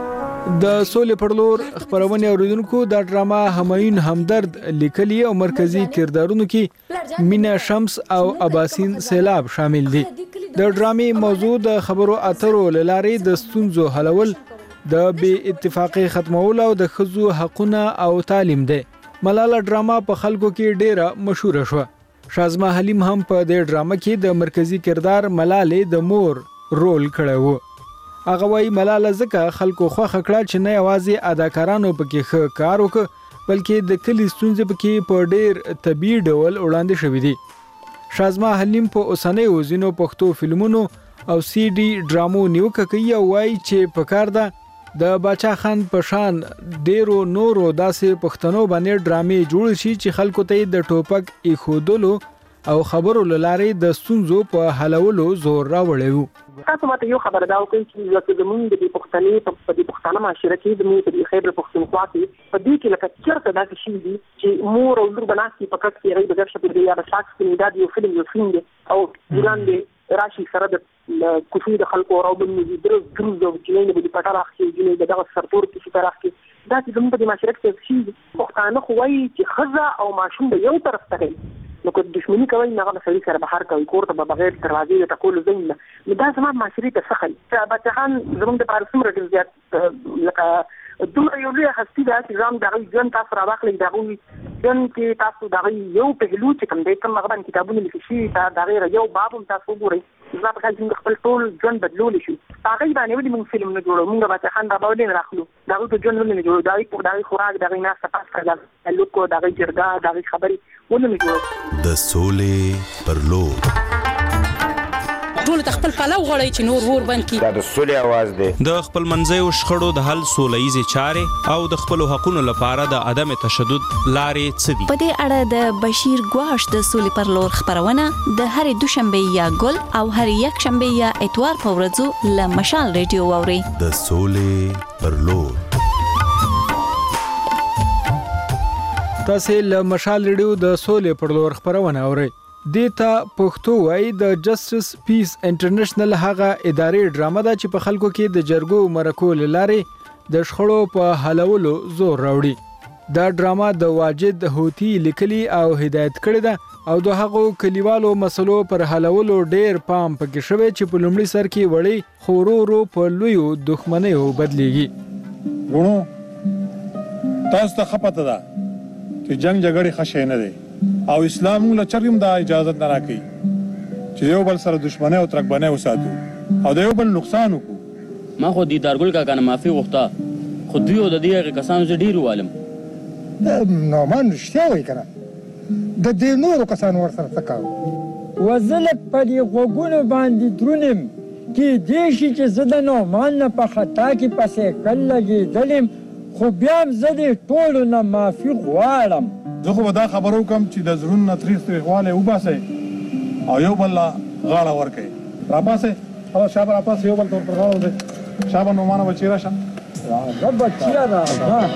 د سولې پر لور خپرونې اوریدونکو دا ډرامه همایون همدرد لیکلي او مرکزی کردارونو کې مینا شمس او اباسین سیلاب شامل دي. د ډرامې موضوع د خبرو اترو له لارې د ستونزو حلول، د بې اتفاقۍ ختمول او د ښځو حقونه او تعلیم دی. ملاله ډرامه په خلکو کې ډیره مشهوره شوه. شازما حلیم هم په دې ډرامه کې د مرکزی کردار ملالې د مور رول کړی و. هغه وایي ملاله ځکه خلکو خوښه کړه چې نه یوازې اداکارانو پکې ښه کار وکړ، بلکې د کلي ستونزې پکې په ډیر طبیعي ډول وړاندې شوي دي. شازما حلیم په اوسنیو ځینو پښتو فلمونو او سی ډي ډرامو نیوکه کوي او وایي چې پکار ده د باچا خان په شان ډیرو نورو داسې پښتنو باندې ډرامې جوړ شي چې خلکو ته د ټوپک ایښودلو او خبرو له لارې د ستونزو په حلولو زور راوړی وو. تاسو ماته یو خبره دا وکړئ چې لکه زمونږ د دې پښتنې په دې پښتانه معاشره کې زمونږ په دې خیبر پښتونخوا کې په دې کې لکه چېرته داسې شوي دي چې مور او لور به ناستې په کټ کې هغوی به ګډ شپې د یا د ساکس کې دا د یو فلم یو فلم دی او ګلان دی راشي سره د کوڅې د خلکو راوبلي دي درز دروز او جنۍ به دې پټه راخي جنۍ د دغه سرتور کې چې راخي دا چې زموږ په دې معاشره کې شي پښتانه خو وایي چې ښځه او ماشوم به یو طرف ته کوي، نو که دښمني کوي نو هغه به سړي سره بهر کوي، کور ته به بغیر دروازې د ټکولو ځای نه. نو دا زما معاشرې ته ښه ښایي. باچا خان زموږ دپاره څومره ډېر زیات لکه دومره یو لویه هستي ده چې ځان د هغوی ژوند تاسو راواخلئ، د هغوی ژوند کې تاسو د هغوی یو پهلو چې کوم دی کوم هغه باندې کتابونه لیکل شوي د هغې یو باب هم تاسو وګورئ. زما په خیال چې موږ خپل ټول ژوند بدلولی شو. په هغوی باندې ولې موږ فلم نه جوړوو؟ موږ باچا خان بابا ولې نه راخلو؟ د هغوی په ژوند ولې نه جوړوو؟ د هغوی د هغوی خوراک، د هغوی ناسته پاسته، تعلق، د هغوی جرګه، د هغوی خبرې ولې نه جوړوو؟ د سولې پر لور ټول ته خپل پلو غړی چې نور ور بند کی. دا د سولې आवाज دی. د خپل منځیو شخړو د حل سولهییزې چارې او د خپل حقوقو لپاره د عدم تشدد لارې څه دي؟ په دې اړه د بشیر ګواش د سولې پر لور خبرونه د هرې دوشنبه یا ګل او هرې یک شنبه یا اتوار په ورځو له مشال ریډیو واوري. د سولې پر لور تاسو له مشال ریډیو د سولې پر لور خبرونه اورئ. دیتا پښتو وای د جسټس پیس انټرنیشنل هغه ادارې ډرامه ده چې په خلکو کې د جرګو مرکو لارې د شخړو په حلولو زور راوړي. دا ډرامه د واجد هوتی لیکلي او هدایت کړې ده او د هغو کلیوالو مسلو پر حلولو ډیر پام پکې شوی چې په لومړي سر کې وړي خو ورو ورو په لویو دښمنیو بدلیږي. ورونو تاسو ته خپته ده چې جنگ جګړې ښه شی نه دی او اسلام موږ له چرګم دا اجازه نه راکوي چې یو بل سره دښمنۍ او ترکبنۍ وساتو او د یو بل نقصان وکړو. ما خو دیدارګل کاکا نه معافي غوښته، خو دوی او د دې هغې کسانو زه ډېر ووالم. نعمان رښتیا وایي که نه، د دې نورو کسانو ورسره څه کار وزلک په دې غوږونو باندې دروند یم، کیدای شي چې زه د نعمان نه په خطا کې په سیکل لګېدلی یم، خو بیا هم زه دې ټولو نه معافي غواړم. زه خو به دا خبره وکړم چې د زړونو نه تریخ تریخوالی وباسئ او یو بل له غاړه ورکئ. راپاسئ او شابه راپاسئ، یو بل ته ورپر غاړه ورځئ. شابه نعمانه بچی راشه. راځه بچیه راځه.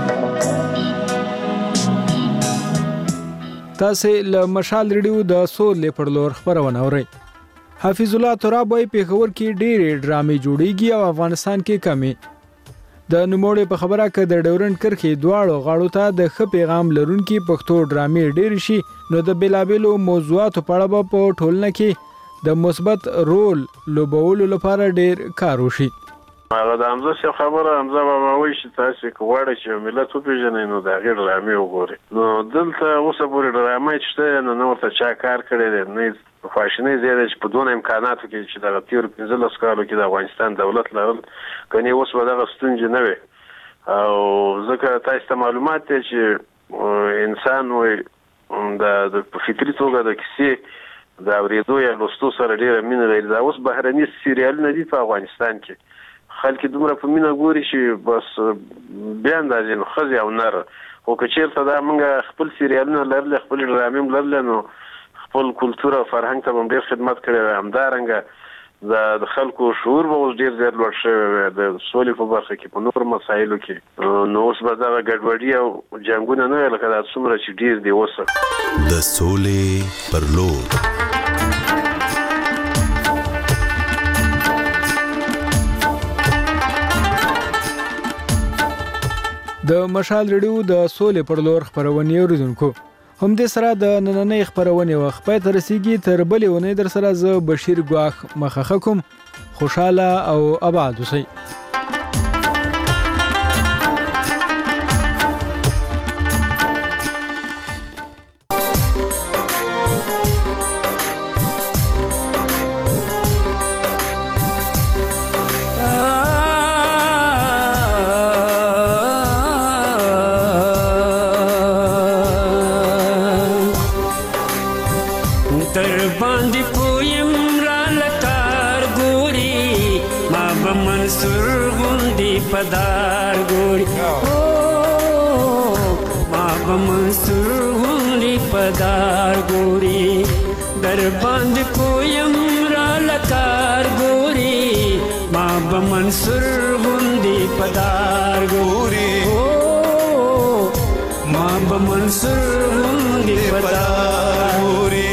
تاسې له مشال ریډیو د سولې پر لور خپرونه اورئ. حفیظ الله تراب وايي پېښور کې ډېرې ډرامې جوړېږي او افغانستان کې کمې. د نوموړي په خبره که د ډیورنډ کرښې دواړو غاړو ته د ښه پیغام لرونکي پښتو ډرامې ډېرې شي، نو د بېلابېلو موضوعاتو په اړه به په ټولنه کې د مثبت رول لوبولو لپاره ډېر کار وشي. هغه د حمزه صاحب خبره، حمزه بابا وایي چې تاسې که غواړئ چې ملت وپېژنئ نو د هغې ډرامې وګورئ. نو دلته اوسه پورې ډرامه چې شته نو نه ورته چا کار کړی دی، نه په خواشینۍ ځای دی چې په دونه امکاناتو کې چې دغه تېرو پنځلسو کالو کې د افغانستان دولت لرل، کنې اوس به دغه ستونزې نه وي. او ځکه تاسو ته معلومات دی چې انسان وایي د په فطري توګه د کیسې د اورېدو یا لوستو سره ډېره مینه لري. دا اوس بهرني سیریالونه دي په افغانستان کې، خلک دومره په مینه ګوري چې بس بیا اندازې نو ښځې او نر. خو که چېرته دا موږ خپل سیریالونه لرلی، خپلې ډرامې هم لرلی، نو خپل کلتور او فرهنګ ته به هم ډېر خدمت کړی وی. همدارنګه د خلکو شعور به اوس ډېر زیات لوړ شوی وی د سولې په برخه کې، په نورو مسایلو کې. نو اوس به دغه ګډوډي او جنګونه نه وی لکه دا څومره چې ډېر دی اوسه. د سولې پر لور د مشال ریډیو د سولې پر لور خپرونې اوریدونکو، همدې سره د نننۍ خپرونې وخت پای ته رسیږي. تر بلې اونۍ در سره زه بشیر ګواښ مخه کوم. خوشحاله او آباد اوسئ. پدار ګوري او ما به منصور غونډې پدار ګوري، در باندې پویم را لکار ګوري، ما به منصور غونډې پدار ګوري، او ما به منصور غونډې پدار ګوري.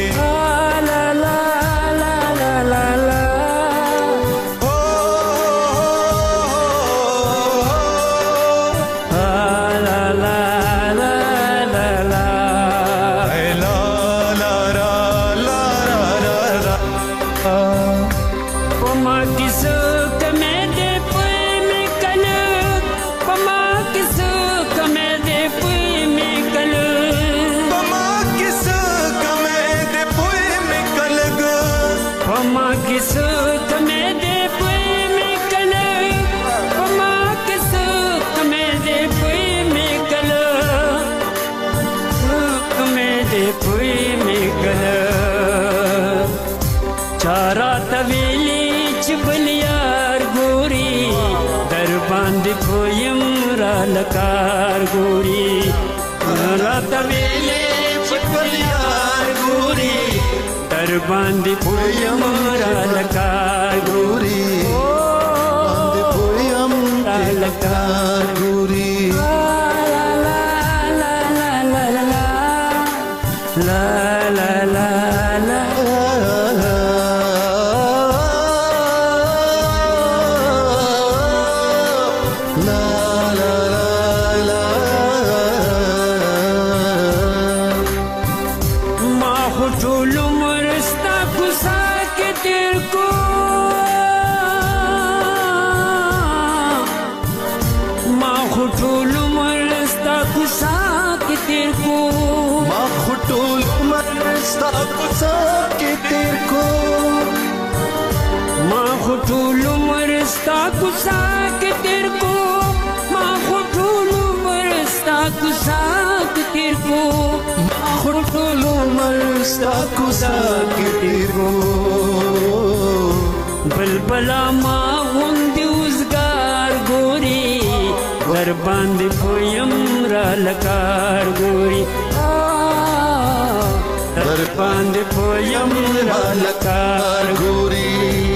لکار ګوري راته ویلې چې خپل یار ګوري، در باندې پویم را لکار ګوري، باندې پویم را لکار ګوري. لا لا لا لا لا لا لا لا ټول مرستا کوسا کې تیر کو، ما خټول عمر ستا کوڅه کې تیر کو ما خټول عمر ستا کوڅه کې تیر کو ما خټول عمر ستا کوڅه کې تیر کو ما خټول عمر ستا کوڅه کې تیر کو بلبلا ما غوندې وزګار ګوري در باندې پویم را لکار ګوري در باندې پویم را لکار ګوري